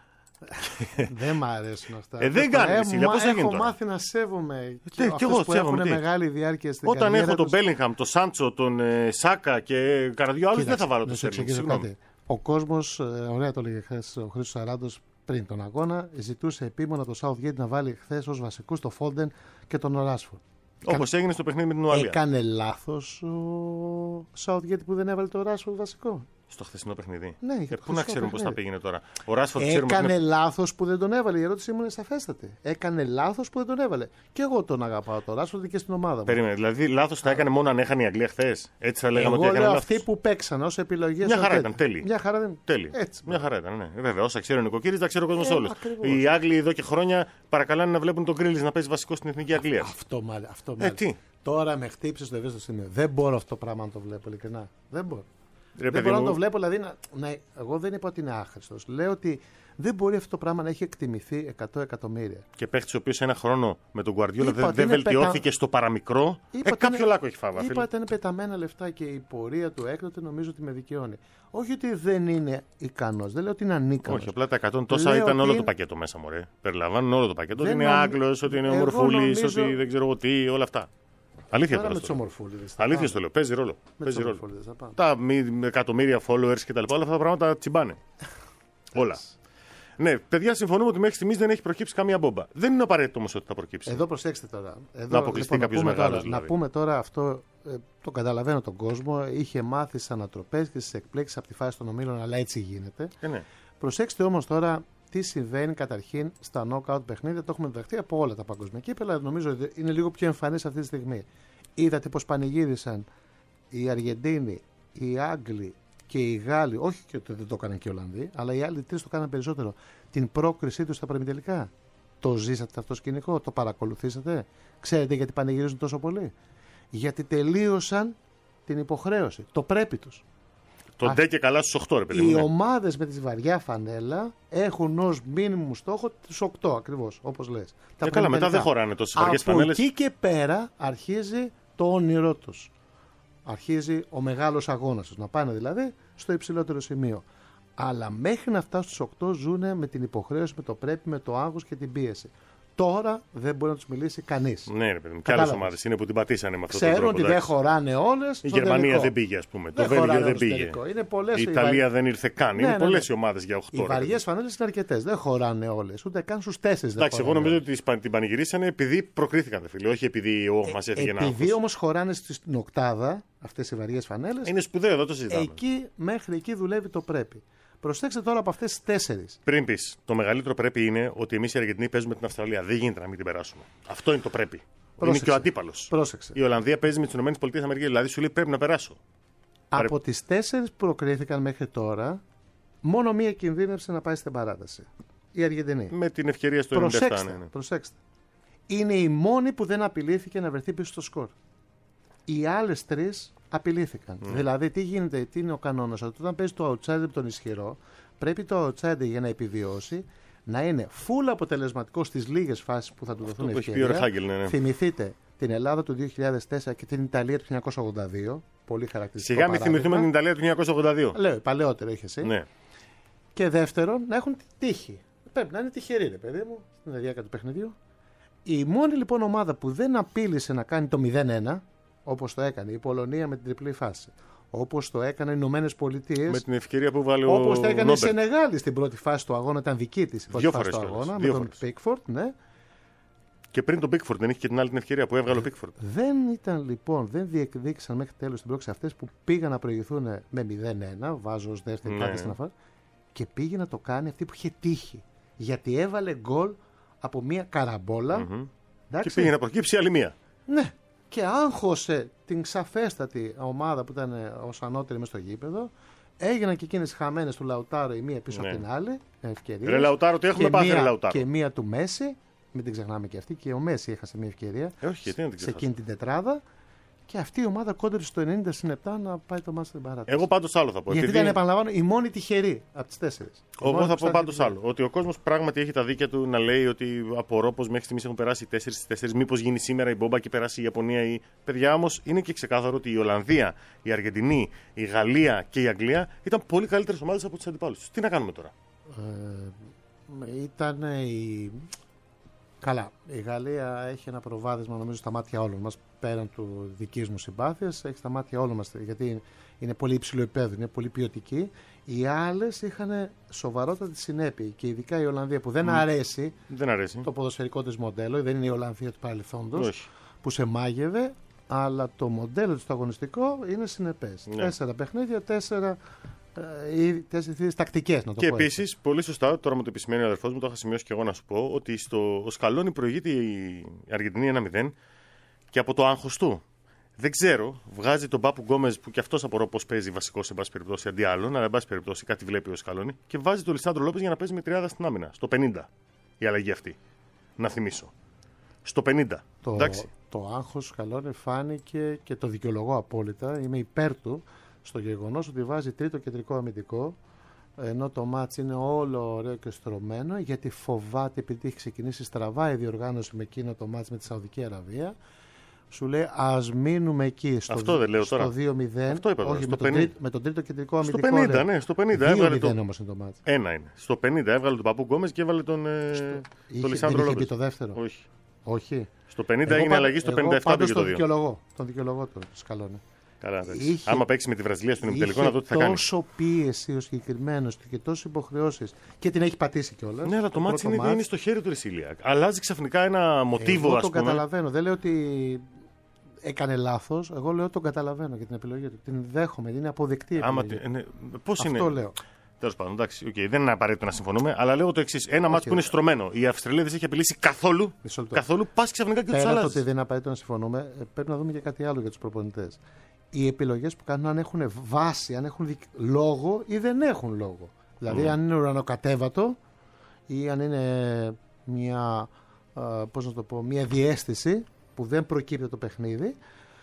Δεν μ' αρέσουν αυτά. Δεν κάνει, Σίλια, πώς έγινε Έχω τώρα? μάθει να σέβομαι κι εγώ αυτούς που σέβομαι, έχουν τι? μεγάλη διάρκεια στην Όταν καριέρα έχω τον τους. Μπέλιγχαμ, τον Σάντσο, τον Σάκα και κανένα δυο άλλου, δεν Κοίταξε, θα βάλω να τον σου Στέρλινγκ. εξηγήσω Συγγνώμη. κάτι. Ο κόσμος, ωραία το έλεγε χθες ο Χρήστος Σαράντος πριν τον αγώνα, ζητούσε επίμονα το Southgate να βάλει χθες ως βασικούς το Φόντεν και τον Ράσφορντ. Όπως έγινε στο παιχνίδι με την Ουαλία. Έκανε λάθος ο Southgate που δεν έβαλε το Ράσφορντ βασικό. Στο χθεσινό παιχνίδι. Ναι, για το Πού να χθεσινό ξέρουμε πώς θα παιχνίδι. πήγαινε τώρα. Ο Ράσφορντ ξέρουμε ότι Έκανε είναι... λάθος που δεν τον έβαλε. Η ερώτησή μου είναι σαφέστατη. Έκανε λάθος που δεν τον έβαλε. Και εγώ τον αγαπάω τον Ράσφορντ και στην ομάδα μου. Περίμενε, δηλαδή λάθος θα έκανε μόνο αν έχανε η Αγγλία χθες. Έτσι θα λέγαμε ότι Εγώ έκανε λέω λάθος. αυτοί που παίξαν ως επιλογές. Μια χαρά τέτοιο. ήταν, τέλειοι. Μια χαρά δεν. Τέλει. Έτσι. Μια χαρά ήταν, ναι. Βέβαια, όσα ξέρει ο νοικοκύρης, τα ξέρει ο κόσμος όλος. ακριβώς. Οι Άγγλοι εδώ και χρόνια παρακαλάνε να βλέπουν τον Γκρίλις να παίζει βασικό στην Εθνική Αγγλία. Αυτό μάλιστα. Τι. Τώρα με χτύπησε στο ευαίσθητο σημείο. Δεν μπορώ αυτό το πράγμα να το βλέπω ειλικρινά. Δεν μπορώ. Ρε Δεν παιδί μπορώ να μου, το βλέπω, δηλαδή. Εγώ δεν είπα ότι είναι άχρηστος. Λέω ότι δεν μπορεί αυτό το πράγμα να έχει εκτιμηθεί 100 εκατομμύρια. και παίχτης ο οποίος ένα χρόνο με τον Γκουαρδιόλα Είπα ότι δεν είναι βελτιώθηκε στο παραμικρό. Είπα ότι Κάποιο είναι- λάκκο έχει φάβα. Είπα ότι είναι πεταμένα λεφτά και η πορεία του έκτοτε νομίζω ότι με δικαιώνει. Όχι ότι δεν είναι ικανός, δεν λέω ότι είναι ανίκανος. Όχι, απλά τα 100 τόσα Λέω ήταν ότι όλο είναι- το πακέτο μέσα μου. Περιλαμβάνουν όλο το πακέτο. Ότι Δεν είναι νομι- Άγγλος, ότι είναι Εγώ ομορφούλης, νομίζω- ότι δεν ξέρω εγώ τι, όλα αυτά. Αλήθεια Τώρα τώρα. με τους ομορφούλιδες. Αλήθεια το λέω. Παίζει ρόλο. Με Παίζει τους ρόλο. ομορφούλιδες θα πάμε. Τα εκατομμύρια followers κτλ. Όλα αυτά τα πράγματα τσιμπάνε. Όλα. Ναι, παιδιά, συμφωνούμε ότι μέχρι στιγμής δεν έχει προκύψει καμία μπόμπα. Δεν είναι απαραίτητο όμως ότι θα προκύψει. Εδώ προσέξτε τώρα. Εδώ, Να αποκλειστεί κάποιος να πούμε μεγάλος, τώρα, δηλαδή. Να πούμε τώρα αυτό, το καταλαβαίνω τον κόσμο. Είχε μάθει στις ανατροπές και στις εκπλέξεις από τη φάση των ομίλων, αλλά έτσι γίνεται. Ναι. Προσέξτε όμως τώρα τι συμβαίνει καταρχήν στα knockout παιχνίδια. Το έχουμε διδαχθεί από όλα τα παγκόσμια κύπελλα. Νομίζω ότι είναι λίγο πιο εμφανές αυτή τη στιγμή. Είδατε πως πανηγύρισαν οι Αργεντίνοι, οι Άγγλοι και οι Γάλλοι. Όχι και ότι δεν το έκαναν και οι Ολλανδοί, αλλά οι άλλοι τρεις το κάναν περισσότερο. Την πρόκρισή τους στα προημιτελικά. Το ζήσατε αυτό το σκηνικό, το παρακολουθήσατε. Ξέρετε γιατί πανηγυρίζουν τόσο πολύ? Γιατί τελείωσαν την υποχρέωση. Το πρέπει τους. Το ντε και καλά στους 8, ρε παιδί μου. Οι Ναι. ομάδες με τη βαριά φανέλα έχουν ως μήνυμου στόχο τους 8 ακριβώς, όπως λες. Τα Καλά, μετά δεν χωράνε τόσες βαριές φανέλες. Από εκεί και πέρα αρχίζει το όνειρό τους. Αρχίζει ο μεγάλος αγώνας τους. Να πάνε δηλαδή στο υψηλότερο σημείο. Αλλά μέχρι να φτάσουν στους 8 ζουν με την υποχρέωση, με το πρέπει, με το άγχος και την πίεση. Τώρα δεν μπορεί να τους μιλήσει κανείς. Ναι, ρε παιδί μου. Και άλλες ομάδες είναι που την πατήσανε με αυτόν τον Ξέρουν τρόπο. ότι δεν εντάξει. χωράνε όλες. Η στο Γερμανία τελικό. δεν πήγε, ας πούμε. Το Δεν Βέλγιο χωράνε δεν όλες στο πήγε. τελικό. Είναι πολλές Η οι Ιταλία δεν ήρθε καν. Είναι πολλές οι ομάδες για 8. Οι βαριές φανέλες είναι αρκετές. Δεν χωράνε όλες. Ούτε καν στους 4. Εντάξει, εγώ νομίζω ότι την πανηγυρίσανε επειδή προκρίθηκαν, φίλε. Όχι επειδή μας έφυγε ένα Επειδή άγχος. όμως χωράνε στην οκτάδα αυτές οι βαριές φανέλες, Είναι σπουδαίο, εδώ το συζητάμε. μέχρι εκεί δουλεύει το πρέπει. Προσέξτε τώρα από αυτές τις 4. Πριν πει, το μεγαλύτερο πρέπει είναι ότι εμείς οι Αργεντινοί παίζουμε την Αυστραλία. Δεν γίνεται να μην την περάσουμε. Αυτό είναι το πρέπει. Πρόσεξε. Είναι και ο αντίπαλος. Πρόσεξε. Η Ολλανδία παίζει με τις ΗΠΑ. Δηλαδή σου λέει πρέπει να περάσω. Από τις 4 που προκρίθηκαν μέχρι τώρα, μόνο μία κινδύνευσε να πάει στην παράταση. Η Αργεντινή. Με την ευκαιρία στο 97. Ναι. Προσέξτε. Είναι η μόνη που δεν απειλήθηκε να βρεθεί πίσω στο σκορ. Οι άλλες 3 απειλήθηκαν. Δηλαδή, τι γίνεται, τι είναι ο κανόνας? Ότι όταν παίζει το outsider με τον ισχυρό, πρέπει το outsider για να επιβιώσει να είναι full αποτελεσματικό στις λίγες φάσεις που θα του δοθούν που έχει πει ο ευκαιρία. Ρεχάγκελ, ναι. Θυμηθείτε την Ελλάδα του 2004 και την Ιταλία του 1982. Πολύ χαρακτηριστικό. Σιγά μην θυμηθούμε την Ιταλία του 1982. Λέω, παλαιότερο είχε εσύ. Ναι. Και δεύτερον, να έχουν τύχη. Πρέπει να είναι τυχεροί, ρε παιδί μου, στην διάρκεια του παιχνιδιού. Η μόνη λοιπόν ομάδα που δεν απείλησε να κάνει το 0-1, όπως το έκανε η Πολωνία με την τριπλή φάση, όπως το έκανε οι Ηνωμένες Πολιτείες, Με την ευκαιρία που βάλε ο όπως το έκανε η Νόμπερ. Σενεγάλη στην πρώτη φάση του αγώνα, ήταν δική της η πρώτη φάση του αγώνα, με τον Πίκφορντ, ναι. Και πριν τον Πίκφορντ δεν είχε και την άλλη την ευκαιρία που έβγαλε ο Πίκφορντ. Δεν ήταν λοιπόν, δεν διεκδίκησαν μέχρι τέλος την πρόκληση αυτές που πήγαν να προηγηθούν με 0-1, βάζω ως δεύτερη Ναι. κάτι στην αφάση, και πήγε να το κάνει αυτή που είχε τύχει. Γιατί έβαλε γκολ από μια καραμπόλα. Και πήγε να προκύψει άλλη μία. Ναι. Και άγχωσε την ξαφέστατη ομάδα που ήταν ως ανώτερη μες στο γήπεδο. Έγιναν και εκείνες χαμένες του Λαουτάρο η μία πίσω Ναι. από την άλλη. Ευκαιρίες. Ρε Λαουτάρο, τι έχουμε πάθει, ρε Λαουτάρο. Και μία του Μέση. Μην την ξεχνάμε και αυτή. Και ο Μέση έχασε μια ευκαιρία. Όχι, γιατί να την σε ξεχάσω. εκείνη την τετράδα. Και αυτή η ομάδα κόντεψε στο 90 συν 7 να πάει το μάτι στην παράταση. Εγώ πάντως άλλο θα πω. Γιατί επειδή- ήταν, επαναλαμβάνω, η μόνη τυχερή από τις 4. Εγώ θα πω πάντως άλλο. Ότι ο κόσμος πράγματι έχει τα δίκαια του να λέει ότι απορώ πως μέχρι στιγμής έχουν περάσει 4 στις 4. Μήπως γίνει σήμερα η μπόμπα και περάσει η Ιαπωνία. Η... Παιδιά όμως είναι και ξεκάθαρο ότι η Ολλανδία, η Αργεντινή, η Γαλλία και η Αγγλία ήταν πολύ καλύτερες ομάδες από τις αντιπάλους τους. Τι να κάνουμε τώρα. Ήταν η... Καλά, η Γαλλία έχει ένα προβάδισμα νομίζω στα μάτια όλων μας, πέραν του δικής μου συμπάθειας, έχει στα μάτια όλων μας, γιατί είναι πολύ υψηλό επίπεδο, είναι πολύ ποιοτική. Οι άλλες είχαν σοβαρότατη συνέπεια και ειδικά η Ολλανδία που δεν αρέσει Δεν αρέσει. το ποδοσφαιρικό της μοντέλο, δεν είναι η Ολλανδία του παρελθόντος Όχι. που σε μάγευε, αλλά το μοντέλο του αγωνιστικό είναι συνεπές. Ναι. 4 παιχνίδια, 4 τακτικές, να το Και πω έτσι. επίσης, πολύ σωστά, τώρα μου το επισημαίνει ο αδερφός μου, το είχα σημειώσει και εγώ να σου πω, ότι στο σκαλόνι προηγείται η Αργεντινή 1-0 και από το άγχος του. Δεν ξέρω, βγάζει τον Πάπου Γκόμεζ που κι αυτός απορώ πώς παίζει βασικό σε πάση περιπτώσει αντί άλλων, αλλά εν πάση περιπτώσει κάτι βλέπει ο σκαλόνι και βάζει τον Λισάνδρο Λόπες για να παίζει με τριάδα στην άμυνα. Στο 50 η αλλαγή αυτή. Να θυμίσω. Στο 50. Εντάξει. Το άγχος Σκαλόνι φάνηκε και το δικαιολογώ απόλυτα. Είμαι υπέρ του στο γεγονός ότι βάζει τρίτο κεντρικό αμυντικό, ενώ το μάτς είναι όλο ωραίο και στρωμένο, γιατί φοβάται, επειδή έχει ξεκινήσει στραβά η διοργάνωση με εκείνο το μάτς με τη Σαουδική Αραβία. Σου λέει ας μείνουμε εκεί στο, Αυτό δεν λέω τώρα. στο 2-0. Αυτό είπα τώρα, Όχι, στο με, 50. με τον τρίτο κεντρικό Στο αμυντικό. 50, λέω. ναι, στο 50 2-0 έβγαλε το. όμως είναι το μάτς. Ένα είναι. Στο 50 έβγαλε τον Παππού Γκόμεζ και έβαλε τον Δεν Λισάνδρο είχε μπει Λόπες. το δεύτερο. Όχι. Όχι. Στο 50 έγινε αλλαγή, στο 57 πήγε το 2. Τον δικαιολογώ τον Σκαλόνι. Καλά, άμα παίξει με τη Βραζιλία στον ημιτελικό, να δω τι θα κάνει. Τόσο πίεση ο συγκεκριμένος και τόσες υποχρεώσεις και την έχει πατήσει κιόλας. Ναι, αλλά το μάτσι είναι στο χέρι του Ρεσίλια. Αλλάζει ξαφνικά ένα μοτίβο, εγώ τον καταλαβαίνω. Δεν λέω ότι έκανε λάθος. Εγώ λέω ότι τον καταλαβαίνω για την επιλογή του. Την δέχομαι, είναι αποδεκτή επιλογή. Πώς είναι. Αυτό λέω. Τέλος πάντων, εντάξει, δεν είναι απαραίτητο να συμφωνούμε, αλλά λέω το εξής. Ένα μάτσο που είναι στρωμένο. Η Αυστραλία δεν σε έχει απειλήσει καθόλου. Πας ξαφνικά και τους αλλάζει. Πέρα ότι δεν είναι απαραίτητο να συμφωνούμε, πρέπει να δούμε και κάτι άλλο για τους προπονητές. Οι επιλογές που κάνουν, αν έχουν βάση, αν έχουν λόγο ή δεν έχουν λόγο. Δηλαδή, αν είναι ουρανοκατέβατο ή αν είναι μια, μια διαίσθηση που δεν προκύπτει το παιχνίδι.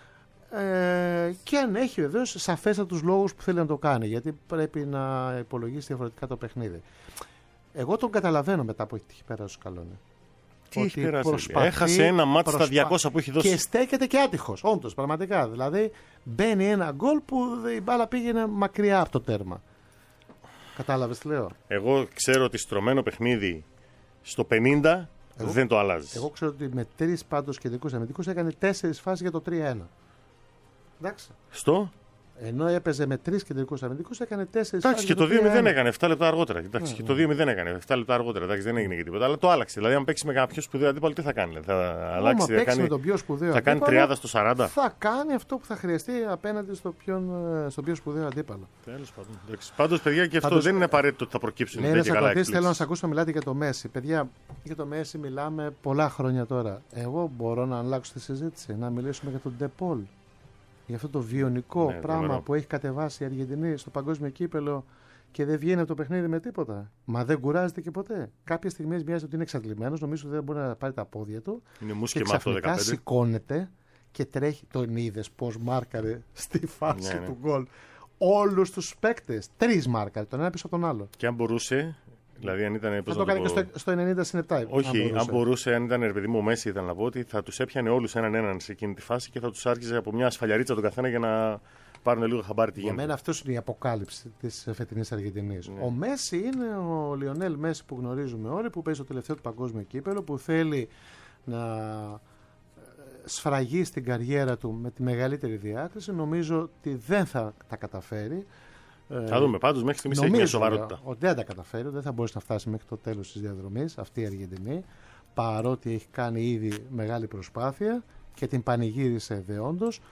Και αν έχει βεβαίως σαφέστατους λόγους που θέλει να το κάνει, γιατί πρέπει να υπολογίσει διαφορετικά το παιχνίδι. Εγώ τον καταλαβαίνω μετά που έχει τύχει πέρασε ο Σκαλόνι. Τι έχει περάσει. Έχασε ένα μάτι στα 200 που έχει δώσει. Και στέκεται και άτυχος, όντως, πραγματικά. Δηλαδή μπαίνει ένα γκολ που η μπάλα πήγαινε μακριά από το τέρμα. Κατάλαβες τι λέω. Εγώ ξέρω ότι στρωμένο παιχνίδι στο 50 δεν το αλλάζει. Εγώ ξέρω ότι με 3 πάντως κεντρικούς αμυντικούς έκανε 4 φάσεις για το 3-1. Εντάξει. Ενώ έπαιζε με 3 κεντρικούς αμυντικούς, έκανε 4 φάσεις. Εντάξει, και το 2-0 έκανε 7 λεπτά αργότερα. Εντάξει, και το 2-0 έκανε 7 λεπτά αργότερα. Εντάξει, δεν έγινε και τίποτα. Αλλά το άλλαξε. Δηλαδή, αν παίξει με κάποιο πιο σπουδαίο αντίπαλο, τι θα κάνει. Θα αλλάξει. Με τον πιο σπουδαίο θα κάνει 30 στο 40. Θα κάνει αυτό που θα χρειαστεί απέναντι στο πιο σπουδαίο αντίπαλο. Τέλος πάντων. Πάντως, παιδιά, και αυτό δεν είναι απαραίτητο ότι θα προκύψουν τέτοια καλά εκπλήξεις. Θέλω να σα ακούσω να μιλάτε για το Μέση. Παιδιά, για το Μέση μιλάμε πολλά χρόνια τώρα. Εγώ μπορώ να αλλάξω τη συζήτηση, να μιλήσουμε για τον Ντεπόλ. Για αυτό το βιονικό πράγμα που έχει κατεβάσει η Αργεντινή στο παγκόσμιο κύπελο και δεν βγαίνει από το παιχνίδι με τίποτα. Μα δεν κουράζεται και ποτέ. Κάποιες στιγμές μοιάζει ότι είναι εξαντλημένος, νομίζω ότι δεν μπορεί να πάρει τα πόδια του. Είναι μουσκε και ξαφνικά σηκώνεται και τρέχει. Τον είδες πώς μάρκαρε στη φάση του γκολ. Όλους τους παίκτες. 3 μάρκαρε, τον ένα πίσω από τον άλλο. Και αν μπορούσε. Δηλαδή, αν ήταν, θα το κάνει και στο 90-97. Όχι, αν μπορούσε, αν ήταν παιδί μου ο Μέση, ήθελα να πω ότι θα τους έπιανε όλους έναν σε εκείνη τη φάση και θα τους άρχιζε από μια ασφαλιαρίτσα τον καθένα για να πάρουν λίγο χαμπάρι τι γίνεται. Για μένα αυτό είναι η αποκάλυψη της φετινής Αργεντινής. Ο Μέση είναι ο Λιονέλ Μέση που γνωρίζουμε όλοι, που παίζει το τελευταίο του παγκόσμιο κύπελο, που θέλει να σφραγίσει στην καριέρα του με τη μεγαλύτερη διάκριση. Νομίζω ότι δεν θα τα καταφέρει. Θα δούμε πάντως μέχρι στιγμής έχει μια σοβαρότητα. Ότι δεν τα καταφέρει, δεν θα μπορέσει να φτάσει μέχρι το τέλος της διαδρομής αυτή η Αργεντινή, παρότι έχει κάνει ήδη μεγάλη προσπάθεια και την πανηγύρισε δεόντως,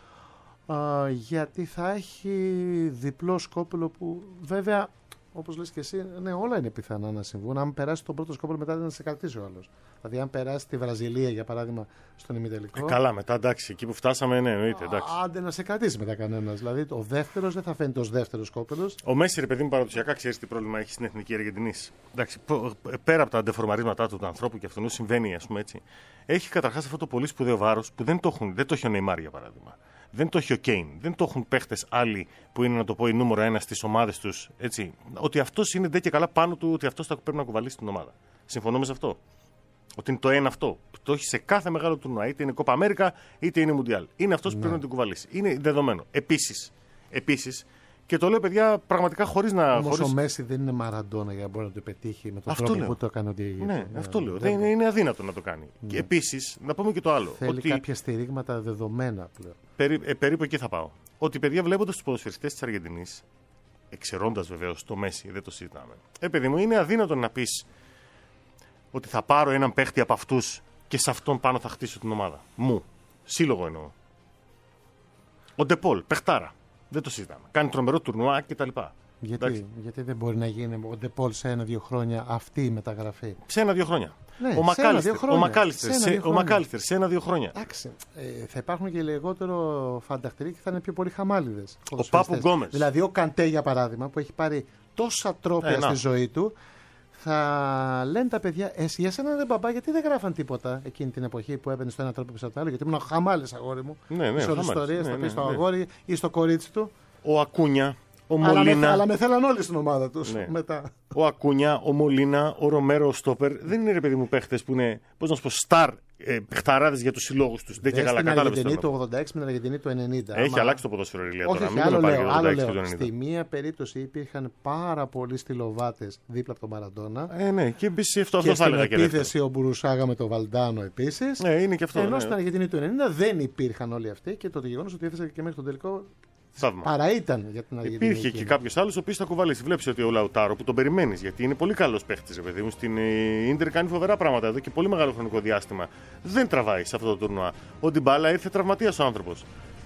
γιατί θα έχει διπλό σκόπελο που βέβαια, όπως λες και εσύ, ναι, όλα είναι πιθανά να συμβούν. Αν περάσει τον πρώτο σκόπελο, μετά δεν θα σε κρατήσει ο άλλος. Δηλαδή, αν περάσει τη Βραζιλία, για παράδειγμα, στον ημιτελικό. Καλά, μετά εντάξει, εκεί που φτάσαμε, ναι, εννοείται. Άντε να σε κρατήσει μετά κανένας. Δηλαδή, ο δεύτερος δεν θα φαίνεται ως δεύτερος σκόπελος. Ο Μέση, ρε παιδί μου, παραδοσιακά ξέρει τι πρόβλημα έχει στην εθνική Αργεντινή. Εντάξει, πέρα από τα αντεφορμαρίσματά του ανθρώπου και αυτού, συμβαίνει, ας πούμε έτσι. Έχει καταρχάς αυτό το πολύ σπουδαίο βάρος που δεν το έχει ο Νεϊμάρ, για παράδειγμα. Δεν το έχει ο Κέιν. Δεν το έχουν παίχτες άλλοι που είναι, να το πω, η νούμερο 1 στις ομάδες τους. Έτσι. Ότι αυτός είναι ντε και καλά πάνω του, ότι αυτός θα πρέπει να κουβαλήσει την ομάδα. Συμφωνούμε σε αυτό. Ότι είναι το ένα αυτό. Που το έχει σε κάθε μεγάλο τουρνουά. Είτε είναι Κόπα Αμέρικα, είτε είναι Μουντιάλ. Είναι αυτός που πρέπει να την κουβαλήσει. Είναι δεδομένο. Επίσης, και το λέω, παιδιά, πραγματικά χωρίς να. Όμως ο Μέση δεν είναι Μαραντόνα για να μπορεί να το πετύχει με τον τρόπο που το έκανε ο Διέγεφ. Ναι, αυτό λέω. Είναι αδύνατο να το κάνει. Και επίσης, να πούμε και το άλλο. Θέλει κάποια στηρίγματα δεδομένα πλέον. Περίπου εκεί θα πάω. Ότι, παιδιά, βλέποντας τους ποδοσφαιριστές της Αργεντινής, εξαιρώντας βεβαίως το Μέση, δεν το συζητάμε. Παιδί μου, είναι αδύνατο να πεις ότι θα πάρω έναν παίχτη από αυτούς και σε αυτόν πάνω θα χτίσω την ομάδα. Σύλλογο εννοώ. Ο Ντεπόλ, παιχτάρα. Δεν το συζητάμε. Κάνει τρομερό τουρνουά κτλ. Γιατί δεν μπορεί να γίνει ο Ντεπόλ σε 1-2 χρόνια αυτή η μεταγραφή. Σε 1-2 χρόνια. Ναι, ο Μακάλιστερ σε 1-2 χρόνια. Εντάξει. Θα υπάρχουν και λιγότερο φανταχτεροί και θα είναι πιο πολλοί χαμάλιδες. Ο Πάπου Γκόμες. Δηλαδή ο Καντέ, για παράδειγμα, που έχει πάρει τόσα τρόπια στη ζωή του. Θα λένε τα παιδιά, εσύ για σένα, μπαμπά, γιατί δεν γράφαν τίποτα εκείνη την εποχή που έμπαινε στο ένα τρόπο πίσω από το άλλο? Γιατί ήμουν χαμάλης, αγόρι μου. Σε όλες τις ιστορίες, θα πει στο αγόρι ή στο κορίτσι του. Ο Ακούνια, ο Μολίνα. Αλλά με θέλαν όλοι στην ομάδα του μετά. Ο Ακούνια, ο Μολίνα, ο Ρομέρο, ο Στόπερ. Δεν είναι, ρε παιδί μου, παίχτες που είναι, πώς να σου πω, star παιχταράδες για τους συλλόγους τους. Δεν και καλά, στην κατάλαβες. Αργεντινή του 86 με την Αργεντινή του 90. Έχει αλλάξει το ποδόσφαιρο, η Ηλία, Όχι, τώρα. όχι, Μην άλλο πάρει λέω, το 86 άλλο και το λέω. 90. Στη μία περίπτωση υπήρχαν πάρα πολλοί στυλοβάτες δίπλα από τον Μαραντόνα. Ναι, και επίσης αυτό Και θα στην έλεγα και δεύτερο. επίθεση ο Μπουρουσάγα με τον Βαλντάνο επίσης. Ναι, είναι και αυτό. Ενώ Ναι. στην Αργεντινή του 90 δεν υπήρχαν όλοι αυτοί και το γεγονός ότι έφτασε και μέχρι τον τελικό Θαύμα. παρά ήταν για την Αργεντινή. Υπήρχε εκείνη. και κάποιο άλλο ο οποίο θα κουβαλήσει. Βλέπει ότι ο Λαουτάρο που τον περιμένει, γιατί είναι πολύ καλό παίχτη, ρε παιδί μου. Στην Ίντερ κάνει φοβερά πράγματα εδώ και πολύ μεγάλο χρονικό διάστημα. Δεν τραβάει σε αυτό το τουρνουά. Ο Ντιμπάλα ήρθε τραυματίας ο άνθρωπος.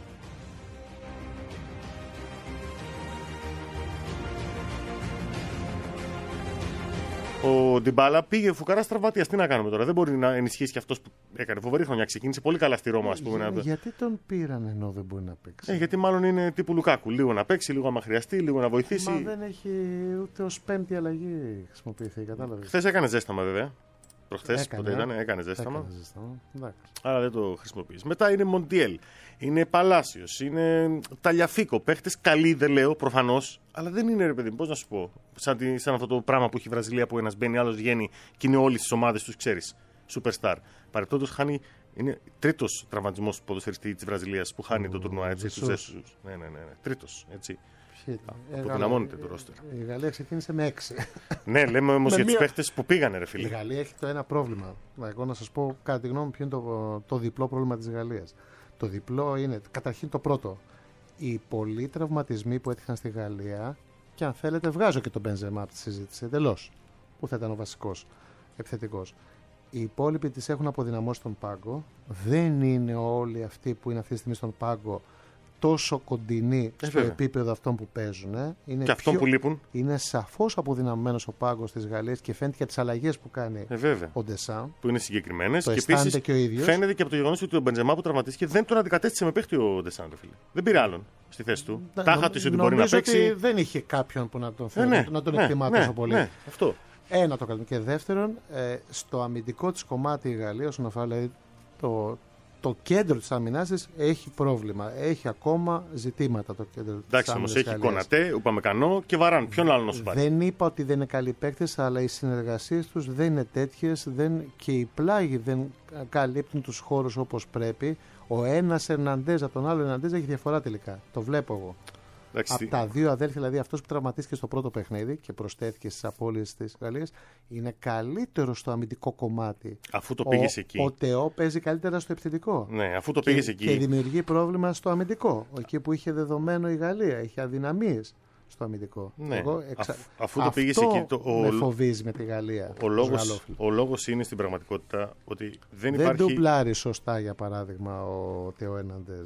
Ο Ντιμπάλα πήγε φουκαρά τραυματίας. Τι να κάνουμε τώρα, δεν μπορεί να ενισχύσει και αυτό που έκανε φοβερή χρονιά. Ξεκίνησε πολύ καλά στη Ρώμα, ας πούμε. Γιατί τον πήραν ενώ δεν μπορεί να παίξει. Γιατί μάλλον είναι τύπου Λουκάκου. Λίγο να παίξει, λίγο να χρειαστεί, λίγο να βοηθήσει. Μα δεν έχει ούτε ως πέμπτη αλλαγή χρησιμοποιηθεί, κατάλαβες. Χθες έκανε ζέσταμα βέβαια. Προχθές, Έκανε, ποτέ ήταν, έκανε ζέσταμα. Έκανε ζέσταμα. Εντάξει. Άρα δεν το χρησιμοποιείς. Μετά είναι Μοντιέλ, είναι Παλάσιος, είναι Ταλιαφίκο. Παίχτες καλοί, δεν λέω προφανώς, αλλά δεν είναι, ρε παιδί μου, πώς να σου πω. Σαν αυτό το πράγμα που έχει η Βραζιλία που ένας μπαίνει, άλλος βγαίνει και είναι όλες τις ομάδες τους, ξέρεις. Superstar. Παρεπτόντως χάνει. Είναι τρίτος τραυματισμός του ποδοσφαιριστή της Βραζιλίας που χάνει το τουρνουά. Έτσι, ναι. Τρίτος. Έτσι. Αποδυναμώνεται το ρόστερ. Η Γαλλία ξεκίνησε με 6. Ναι, λέμε όμως για τους παίχτες που πήγανε, ρε Η φίλε. Γαλλία έχει το ένα πρόβλημα. Εγώ να σας πω κατά τη γνώμη μου ποιο είναι το διπλό πρόβλημα της Γαλλίας. Το διπλό είναι καταρχήν το πρώτο. Οι πολλοί τραυματισμοί που έτυχαν στη Γαλλία, και αν θέλετε βγάζω και τον Μπενζεμά από τη συζήτηση εντελώς, που θα ήταν ο βασικός επιθετικός. Οι υπόλοιποι τις έχουν αποδυναμώσει τον πάγκο. Δεν είναι όλοι αυτοί που είναι αυτή τη στιγμή στον πάγκο τόσο κοντινοί στο βέβαια. επίπεδο αυτών που παίζουν. Είναι Και αυτών που λείπουν. Είναι σαφώς αποδυναμμένος ο πάγκος της Γαλλίας και φαίνεται και τις αλλαγές που κάνει Βέβαια. ο Ντεσάν. Που είναι συγκεκριμένες. Το Και αισθάνεται επίσης και ο ίδιος. φαίνεται και από το γεγονός ότι ο Μπεντζεμά που τραυματίστηκε δεν τον αντικατέστησε με παίχτη ο Ντεσάν, ρε φίλε. Δεν πήρε άλλον στη θέση του. Τάχα της ότι μπορεί να Νομίζω παίξει. ότι δεν είχε κάποιον που να τον θέλει, να τον ναι, εκτιμά ναι, τόσο πολύ. Ναι, αυτό. Ένα το κρατούν. Και δεύτερον, στο αμυντικό της κομμάτι η Γαλλία, όσον αφορά δηλαδή, το κέντρο της άμυνας της έχει πρόβλημα. Έχει ακόμα ζητήματα το κέντρο της Εντάξει άμυνας όμως της έχει Γαλλίας. Κονατέ, Ουπαμεκανό και Βαράν. Ποιον άλλο να σου πάρει. Δεν είπα ότι δεν είναι καλοί παίκτες, αλλά οι συνεργασίες τους δεν είναι τέτοιες και οι πλάγοι δεν καλύπτουν τους χώρους όπως πρέπει. Ο ένας Ερναντέζ από τον άλλο Ερναντέζ έχει διαφορά τελικά. Το βλέπω εγώ. Εντάξει, Από τα δύο αδέλφια, δηλαδή αυτός που τραυματίστηκε στο πρώτο παιχνίδι και προσθέθηκε στις απώλειες της Γαλλίας, είναι καλύτερο στο αμυντικό κομμάτι. Αφού το πήγες εκεί. Ο Τεό παίζει καλύτερα στο επιθετικό. Ναι, αφού το πήγες Και εκεί. δημιουργεί πρόβλημα στο αμυντικό. Εκεί που είχε δεδομένο η Γαλλία, είχε αδυναμίες στο αμυντικό. Ναι. Αφού το πήγες αυτό εκεί. με φοβίζει με τη Γαλλία. Ο λόγος είναι στην πραγματικότητα ότι δεν Δεν υπάρχει. ντουμπλάρει σωστά, για παράδειγμα, ο Τεό Ερναντέζ.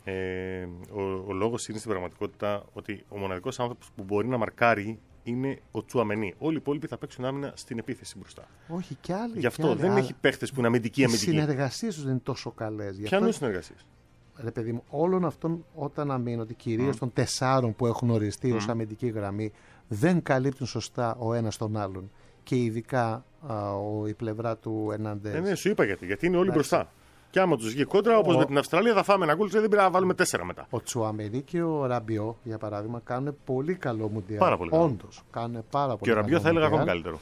Ο λόγος είναι στην πραγματικότητα ότι ο μοναδικός άνθρωπος που μπορεί να μαρκάρει είναι ο Τσουαμενί. Όλοι οι υπόλοιποι θα παίξουν άμυνα στην επίθεση μπροστά. Όχι, κι άλλοι. Γι' αυτό δεν έχει παίχτες που είναι αμυντικοί. Οι συνεργασίες τους δεν είναι τόσο καλές. Ποιανού συνεργασίες. Ρε παιδί μου, όλων αυτών όταν αμήνονται, κυρίως των 4 που έχουν οριστεί ως αμυντική γραμμή, δεν καλύπτουν σωστά ο ένας τον άλλον. Και ειδικά η πλευρά του Ερναντέζ. Ναι, σου είπα γιατί. Γιατί είναι όλοι μπροστά. Και άμα τους βγει κόντρα, όπως με την Αυστραλία, θα φάμε ένα γκολ και δεν πρέπει να βάλουμε 4 μετά. Ο Τσουαμενί και ο Ραμπιό, για παράδειγμα, κάνουν πολύ καλό μουντιάλ. Πάρα πολύ καλό. Όντως, κάνουν πάρα πολύ Και ο Ραμπιό θα έλεγα μουντιάλ. ακόμη καλύτερο.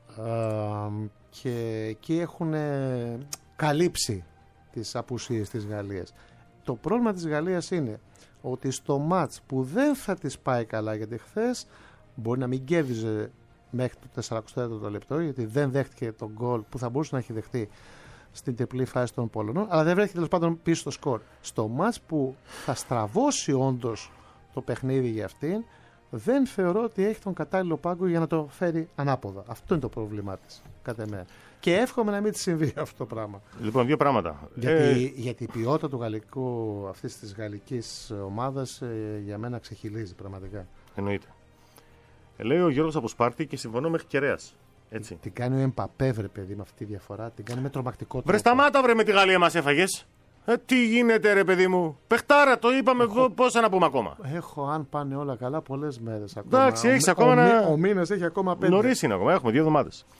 Και εκεί έχουν καλύψει τις απουσίες της Γαλλίας. Το πρόβλημα της Γαλλίας είναι ότι στο μάτς που δεν θα της πάει καλά, γιατί χθες μπορεί να μην κέρδιζε μέχρι το 44ο λεπτό, γιατί δεν δέχτηκε τον γκολ που θα μπορούσε να έχει δεχτεί στην τριπλή φάση των Πολωνών, αλλά δεν βρέθηκε τέλος πάντων πίσω στο σκορ. Στο μάτς που θα στραβώσει όντως το παιχνίδι για αυτήν, δεν θεωρώ ότι έχει τον κατάλληλο πάγκο για να το φέρει ανάποδα. Αυτό είναι το πρόβλημά της, κατά εμένα. Και εύχομαι να μην της συμβεί αυτό το πράγμα. Λοιπόν, δύο πράγματα. Γιατί η ποιότητα του αυτής της γαλλικής ομάδας για μένα ξεχυλίζει πραγματικά. Εννοείται. Λέει ο Γιώργος από Σπάρτη και συμφωνώ μέχρι Κεραίας. Έτσι. Την κάνει ο Εμπαπέ, βρε παιδί, με αυτή τη διαφορά. Την κάνει με τρομακτικό τρόπο. Βρε σταμάτα βρε με τη Γαλλία μας έφαγες. Τι γίνεται ρε παιδί μου. Πεχτάρα το είπαμε πόσα να πούμε ακόμα. Έχω, αν πάνε όλα καλά, πολλές μέρες ακόμα. Εντάξει, έχεις ακόμα Ο μήνας έχει ακόμα 5. Νωρίς είναι ακόμα, έχουμε 2 εβδομάδες.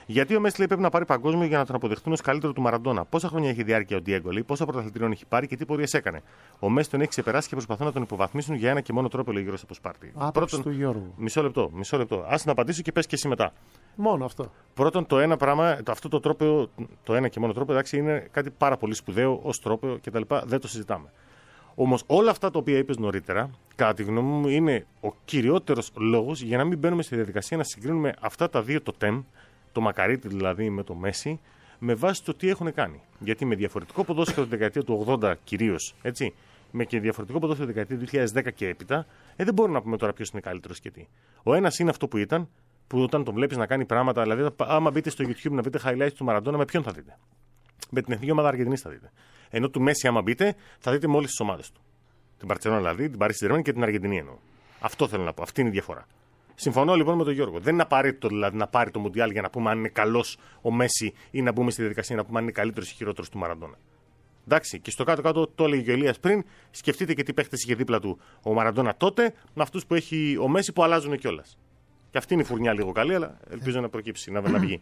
Γιατί ο Μέση λέει πρέπει να πάρει παγκόσμιο για να τον αποδεχτούν ως καλύτερο του Μαραντόνα. Πόσα χρόνια έχει διάρκεια ο Ντιέγκο, λέει, πόσα πρωταθλητριών έχει πάρει και τι πορείες έκανε. Ο Μέση τον έχει ξεπεράσει και προσπαθούν να τον υποβαθμίσουν για ένα και μόνο τρόπο, λέει ο Γιώργος από Σπάρτη. Άποψη του Γιώργου. Μισό λεπτό. Ας να απαντήσω και πες και εσύ μετά. Μόνο αυτό. Πρώτον, το ένα πράγμα, αυτό το τρόπο, το ένα και μόνο τρόπο, εντάξει, είναι κάτι πάρα πολύ σπουδαίο ως τρόπο κτλ. Δεν το συζητάμε. Όμως όλα αυτά τα οποία είπες νωρίτερα, κατά τη γνώμη μου, είναι ο κυριότερος λόγος για να μην μπαίνουμε στη διαδικασία να συγκρίνουμε αυτά τα δύο τοτέμ, το Μακαρίτη δηλαδή με το Μέση, με βάση το τι έχουν κάνει. Γιατί με διαφορετικό ποδόσφαιρο τη δεκαετία του 80 κυρίως, έτσι, με και διαφορετικό ποδόσφαιρο τη δεκαετία του 2010 και έπειτα, δεν μπορούμε να πούμε τώρα ποιος είναι καλύτερος και τι. Ο ένας είναι αυτό που ήταν, που όταν τον βλέπεις να κάνει πράγματα, δηλαδή, άμα μπείτε στο YouTube να δείτε highlights του Μαραντόνα, με ποιον θα δείτε? Με την εθνική ομάδα Αργεντινής θα δείτε. Ενώ του Μέση, άμα μπείτε, θα δείτε με όλες τις ομάδες του. Την Μπαρτσελόνα δηλαδή, την Παρί Σεν-Ζερμέν και την Αργεντινή εννοώ. Αυτό θέλω να πω. Αυτή είναι η διαφορά. Συμφωνώ λοιπόν με τον Γιώργο. Δεν είναι απαραίτητο δηλαδή να πάρει το Μουντιάλ για να πούμε αν είναι καλός ο Μέση ή να μπούμε στη διαδικασία να πούμε αν είναι καλύτερος ή χειρότερος του Μαραντόνα. Εντάξει, και στο κάτω-κάτω το έλεγε ο Ηλίας πριν. Σκεφτείτε και τι παίχτες είχε δίπλα του ο Μαραντόνα τότε με αυτούς που έχει ο Μέση που αλλάζουν κιόλας. Και αυτή είναι η φουρνιά λίγο καλή, αλλά ελπίζω να προκύψει, να βγει.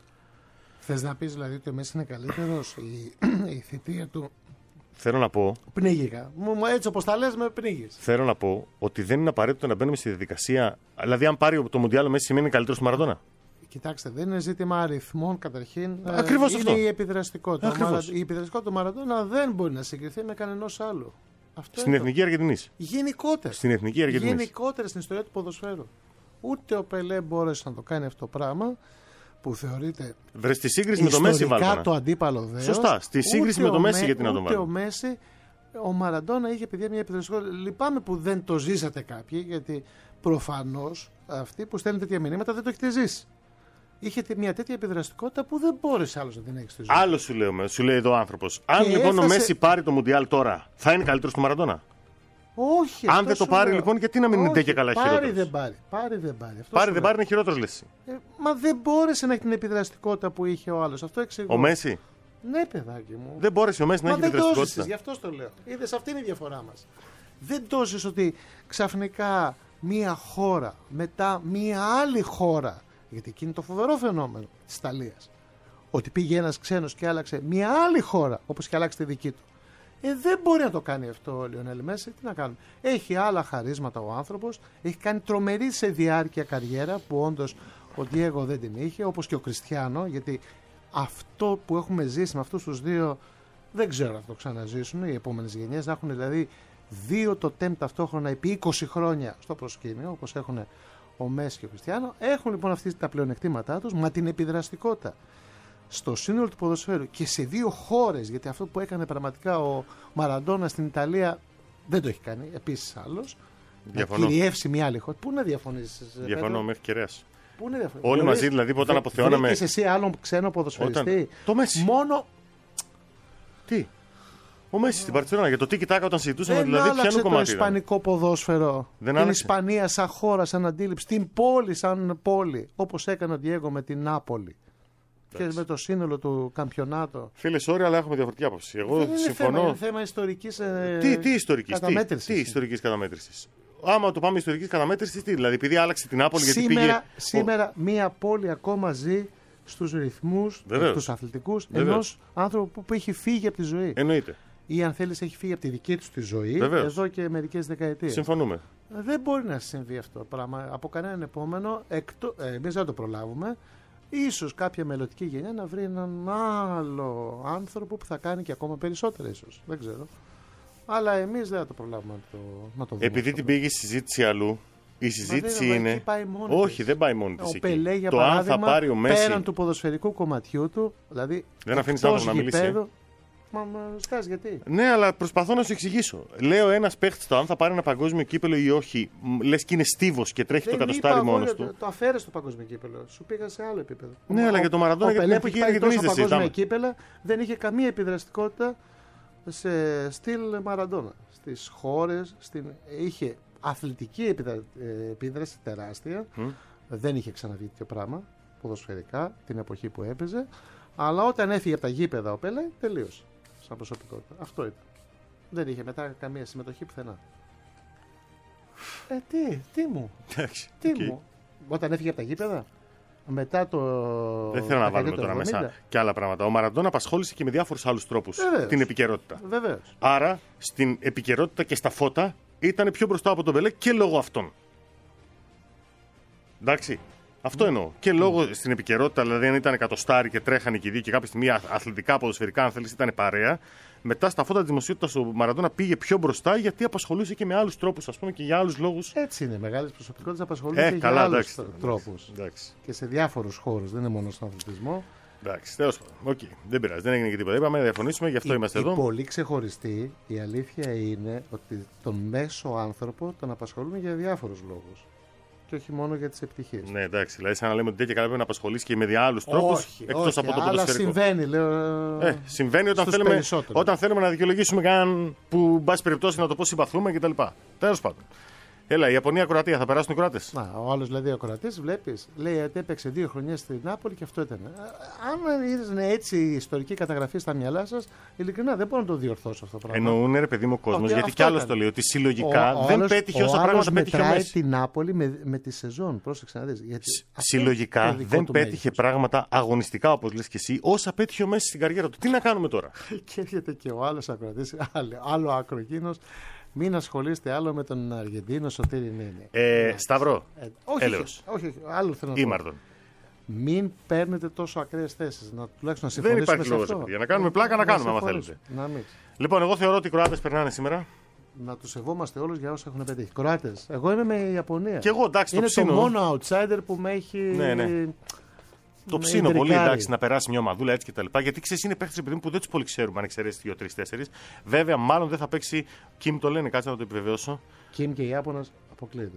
Θες να πεις δηλαδή ότι ο Μέση είναι καλύτερος, η θητεία του. Θέλω να πω. Πνίγηκα. Έτσι όπως τα λες, με πνίγεις. Θέλω να πω ότι δεν είναι απαραίτητο να μπαίνουμε στη διαδικασία. Δηλαδή, αν πάρει το Μουντιάλ ο Μέση, σημαίνει καλύτερος του Μαραντόνα. Κοιτάξτε, δεν είναι ζήτημα αριθμών καταρχήν. Ακριβώς αυτό. Είναι η επιδραστικότητα. Ακριβώς. Η επιδραστικότητα του Μαραντόνα δεν μπορεί να συγκριθεί με κανενός άλλου. Αυτό Στην εθνική Αργεντινής. Γενικότερα. Στην εθνική Αργεντινής. Γενικότερα στην ιστορία του ποδοσφαίρου. Ούτε ο Πελέ μπόρεσε να το κάνει αυτό το πράγμα που θεωρείται. Βρε στη σύγκριση με το Μέση βάλτονα. Το αντίπαλο δέος. Σωστά. Στη σύγκριση με το Μέση γιατί να τον βάλουμε. Ούτε ο Μέση, ο Μαραντόνα είχε παιδιά μια επιδραστικότητα. Λυπάμαι που δεν το ζήσατε κάποιοι, γιατί προφανώς αυτοί που στέλνουν τέτοια μηνύματα δεν το έχετε ζήσει. Είχε μια τέτοια επιδραστικότητα που δεν μπόρεσε άλλο να την έχει στη ζωή. Άλλο σου λέει εδώ ο άνθρωπος. Αν λοιπόν ο Μέση πάρει το Μουντιάλ τώρα, θα είναι καλύτερος του Μαραντόνα? Όχι. Αν δεν το πάρει λοιπόν, γιατί να μην είναι ντε και καλά χειρότερος? Πάρει δεν πάρει. Πάρει δεν πάρει είναι χειρότερος, λες. Μα δεν μπόρεσε να έχει την επιδραστικότητα που είχε ο άλλος. Αυτό εξηγώ. Ο Μέση. Ναι, παιδάκι μου. Δεν μπόρεσε ο Μέση να έχει επιδραστικότητα. Δεν γι' αυτό το λέω. Είδες, αυτή είναι η διαφορά μας. Δεν τόσες ότι ξαφνικά μία χώρα μετά μία άλλη χώρα. Γιατί εκεί είναι το φοβερό φαινόμενο της Ιταλίας. Ότι πήγε ένας ξένος και άλλαξε μία άλλη χώρα, όπως και άλλαξε τη δική του. Δεν μπορεί να το κάνει αυτό ο Λιονέλ Μέση. Τι να κάνουμε. Έχει άλλα χαρίσματα ο άνθρωπος. Έχει κάνει τρομερή σε διάρκεια καριέρα που όντως ο Ντιέγκο δεν την είχε, όπως και ο Κριστιάνο. Γιατί αυτό που έχουμε ζήσει με αυτούς τους δύο δεν ξέρω αν το ξαναζήσουν οι επόμενες γενιές. Να έχουν δηλαδή δύο τοτέμ ταυτόχρονα επί 20 χρόνια στο προσκήνιο, όπως έχουν ο Μέση και ο Κριστιάνο. Έχουν λοιπόν αυτή τα πλεονεκτήματά τους, μα την επιδραστικότητα στο σύνολο του ποδοσφαίρου και σε δύο χώρες, γιατί αυτό που έκανε πραγματικά ο Μαραντόνα στην Ιταλία δεν το έχει κάνει επίσης άλλος. Διαφωνώ. Να κυριεύσει μια άλλη χώρα. Πού να διαφωνήσεις? Διαφωνώ μέχρι κεραίας. Πού να διαφωνήσεις? Όλοι μαζί δηλαδή που όταν αποθεώναμε. Βρήκες εσύ άλλον ξένο ποδοσφαιριστή? Το Μέση. Μόνο. Τι? Ο Μέση στην Μπαρτσελόνα για το τι κοιτάκα όταν συζητούσαμε, Δεν δηλαδή άλλαξε ποιανού κομμάτι. Το ισπανικό ποδόσφαιρο. Δεν την άλλαξε. Ισπανία σαν χώρα, σαν αντίληψη. Την πόλη σαν πόλη. Όπως έκανε ο Ντιέγκο με την Νάπολη. Και με το σύνολο του καμπιονάτο. Φίλε, sorry, αλλά έχουμε διαφορετική άποψη. Εγώ δεν συμφωνώ. Είναι θέμα ιστορικής Τι ιστορικής καταμέτρησης. Τι ιστορικής καταμέτρησης. Άμα το πάμε ιστορικής καταμέτρησης, τι δηλαδή, επειδή άλλαξε την Νάπολη, γιατί σήμερα μία πόλη ακόμα ζει στους ρυθμούς, τους αθλητικούς, ενός άνθρωπου που έχει φύγει από τη ζωή. Εννοείται. Ή αν θέλεις έχει φύγει από τη δική του τη ζωή. Βεβαίως. Εδώ και μερικές δεκαετίες. Συμφωνούμε. Δεν μπορεί να συμβεί αυτό το πράγμα από κανέναν επόμενο. Εμείς δεν το προλάβουμε. Ίσως κάποια μελλοντική γενιά να βρει έναν άλλο άνθρωπο που θα κάνει και ακόμα περισσότερα, ίσως. Δεν ξέρω. Αλλά εμείς δεν θα το προλάβουμε να το δούμε. Επειδή την πήγε η συζήτηση αλλού, η συζήτηση είναι. Όχι, δεν πάει μόνη της εκεί. Πελέ, για το αν παράδειγμα, θα πάρει ο Μέση. πέραν του ποδοσφαιρικού κομματιού του, δηλαδή. Δεν αφήνεις άνθρωπο να μιλήσει. Μα σκάς γιατί? Ναι, αλλά προσπαθώ να σου εξηγήσω. Λέω ένας παίχτης το αν θα πάρει ένα παγκόσμιο κύπελο ή όχι, λες και είναι στίβος και τρέχει το κατοστάρι μόνος του. Το αφαίρεσαι στο παγκόσμιο κύπελο. Σου πήγα σε άλλο επίπεδο. Ναι, αλλά για το Μαραντόνα ο Πελέ που έχει πάρει τόσα παγκόσμια συζητάμε. κύπελα δεν είχε καμία επιδραστικότητα σε στυλ Μαραντόνα. Στις χώρες, είχε αθλητική επίδραση τεράστια. Δεν είχε ξαναδεί τέτοιο πράγμα ποδοσφαιρικά την εποχή που έπαιζε. Αλλά όταν έφυγε από τα γήπεδα ο Πελέ, τελείωσε. Σαν προσωπικότητα. Αυτό ήταν. Δεν είχε μετά καμία συμμετοχή πουθενά. Τι μου. Okay. Όταν έφυγε από τα γήπεδα. μετά το. Δεν θέλω να βάλουμε τώρα μέσα και άλλα πράγματα. Ο Μαραντόνα απασχόλησε και με διάφορους άλλους τρόπους την επικαιρότητα. Βεβαίως. Άρα στην επικαιρότητα και στα φώτα ήταν πιο μπροστά από τον Πελέ και λόγω αυτών. Εντάξει. Αυτό εννοώ. Και λόγω στην επικαιρότητα, δηλαδή αν ήταν εκατοστάρι και τρέχανε και οι δύο και κάποια στιγμή αθλητικά, ποδοσφαιρικά, αν θέλει, ήταν παρέα. Μετά στα φώτα τη δημοσιότητα ο Μαραντόνα πήγε πιο μπροστά γιατί απασχολούσε και με άλλους τρόπους, ας πούμε, και για άλλους λόγους. Έτσι είναι. Μεγάλες προσωπικότητες απασχολούνται και για άλλους τρόπους. Και σε διάφορους χώρους. Δεν είναι μόνο στον αθλητισμό. Εντάξει, τέλος πάντων. Okay. Δεν πειράζει, δεν έγινε και τίποτα. Είπαμε να διαφωνήσουμε, γι' αυτό είμαστε εδώ. Πολύ ξεχωριστή, η αλήθεια είναι ότι τον μέσο άνθρωπο τον απασχολούν για διάφορους λόγους. Και όχι μόνο για τις επιτυχίες. Ναι, εντάξει. Δηλαδή, σαν να λέμε ότι τέτοια καλά πρέπει να απασχολήσει και με άλλους τρόπους εκτός από το ποδοσφαιρικό. Αλλά συμβαίνει, λέω. Συμβαίνει όταν θέλουμε να δικαιολογήσουμε κανέναν που, εν πάση περιπτώσει, να το πω συμπαθούμε κτλ. Τέλος πάντων. Έλα, η Ιαπωνία-Κροατία, θα περάσουν οι Κροάτες. Ο άλλος δηλαδή ο Κροατής, βλέπεις, λέει ότι έπαιξε 2 χρονιές στην Νάπολη και αυτό ήταν. Αν είναι έτσι η ιστορική καταγραφή στα μυαλά σας, ειλικρινά δεν μπορώ να το διορθώσω αυτό το πράγμα. Εννοούν ρε παιδί μου ο κόσμος, γιατί κι άλλος το λέει, ότι συλλογικά δεν πέτυχε όσα πράγματα πέτυχε ο Μέση. Μετράει την Νάπολη με τη σεζόν, πρόσεξε να δεις. Συλλογικά δεν πέτυχε πράγματα αγωνιστικά, όπως λες και εσύ, όσα πέτυχε ο Μέση στην καριέρα του. Τι να κάνουμε τώρα. Και έρχεται και ο άλλος ακροατής, άλλο άκρο εκείνος. Μην ασχολείστε άλλο με τον Αργεντίνο Σωτήρη Νίνη. Σταυρό. Όχι, άλλο θέλω να πω. Ήμαρτον. Μην παίρνετε τόσο ακραίες θέσεις. Τουλάχιστον να συμφωνήσουμε. Δεν υπάρχει λόγος για να κάνουμε πλάκα, να κάνουμε, άμα θέλετε. Λοιπόν, εγώ θεωρώ ότι οι Κροάτες περνάνε σήμερα. Να τους σεβόμαστε όλους για όσα έχουν πετύχει. Κροάτες. Εγώ είμαι με η Ιαπωνία. Και εγώ, εντάξει, είναι το μόνο outsider που με έχει. Ναι. Το ψήνω πολύ, εντάξει, να περάσει μια ομαδούλα έτσι κτλ. Γιατί ξέρεις, είναι παίχτες που δεν τους πολύ ξέρουμε, αν εξαιρέσει 2, 3, 4. Βέβαια, μάλλον δεν θα παίξει. Κιμ το λένε, κάτσε να το επιβεβαιώσω. Κιμ και Ιάπωνας αποκλείεται.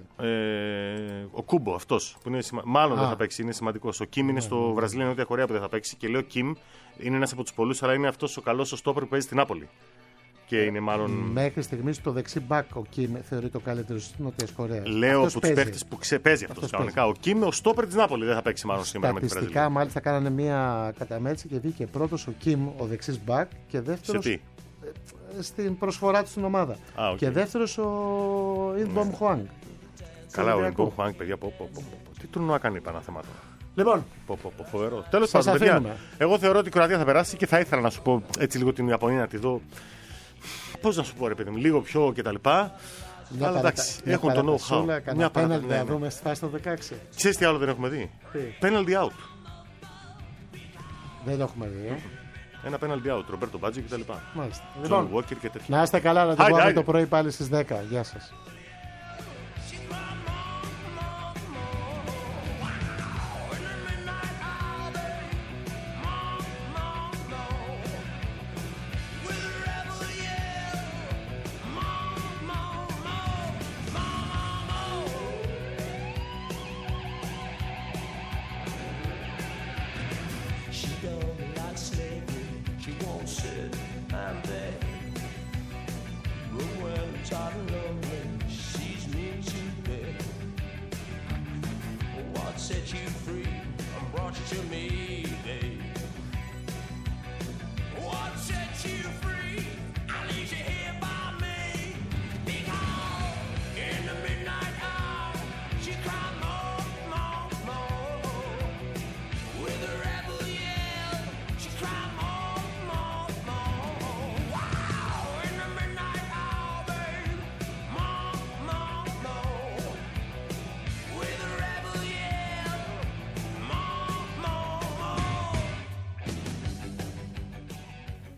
Ο Κούμπο, αυτός που είναι μάλλον δεν θα παίξει, είναι σημαντικός. Ο Κιμ είναι στο Βραζιλία, Νότια Κορέα που δεν θα παίξει. Και λέω Κιμ είναι ένας από τους πολλούς, αλλά είναι αυτός ο καλός ο στόπερ που παίζει στην Νάπολη. Και είναι μάλλον. Μέχρι στιγμής το δεξί μπακ ο Κιμ θεωρείται ο καλύτερος της Νότιας Κορέας. Λέω από τους παίχτες που παίζει αυτός κανονικά. Ο Κιμ, ο στόπερ της Νάπολη δεν θα παίξει μάλλον σήμερα με την Βραζιλία. Στατιστικά μάλιστα κάνανε μια καταμέτρηση και βγήκε πρώτος ο Κιμ, ο δεξής μπακ, και δεύτερος. Στην προσφορά του στην ομάδα. Και δεύτερος ο Ινμπομ Χουάνγκ. Καλά, ο Ινμπομ Χουάνγκ, παιδιά, τι τουρνουά κάνει Παναθεμάτων. Λοιπόν, φοβερό. Τέλος πάντων, παιδιά, εγώ θεωρώ ότι η Κροατία θα περάσει και θα ήθελα να σου πω έτσι λίγο την Ιαπωνία να τη δω. Πώς να σου πω, ρε παιδί μου, λίγο πιο κτλ. Αλλά εντάξει, έχουν το know-how. Μια πέναλτι να δούμε στη φάση των 16. Ξέρεις τι άλλο δεν έχουμε δει? Penalty out. Δεν το έχουμε δει. Ένα penalty out, Ρομπέρτο Μπάτζο κτλ. Μάλιστα. Τζον Walker και τέτοια. Να είστε καλά, να το πούμε το πρωί πάλι στις 10. Γεια σας.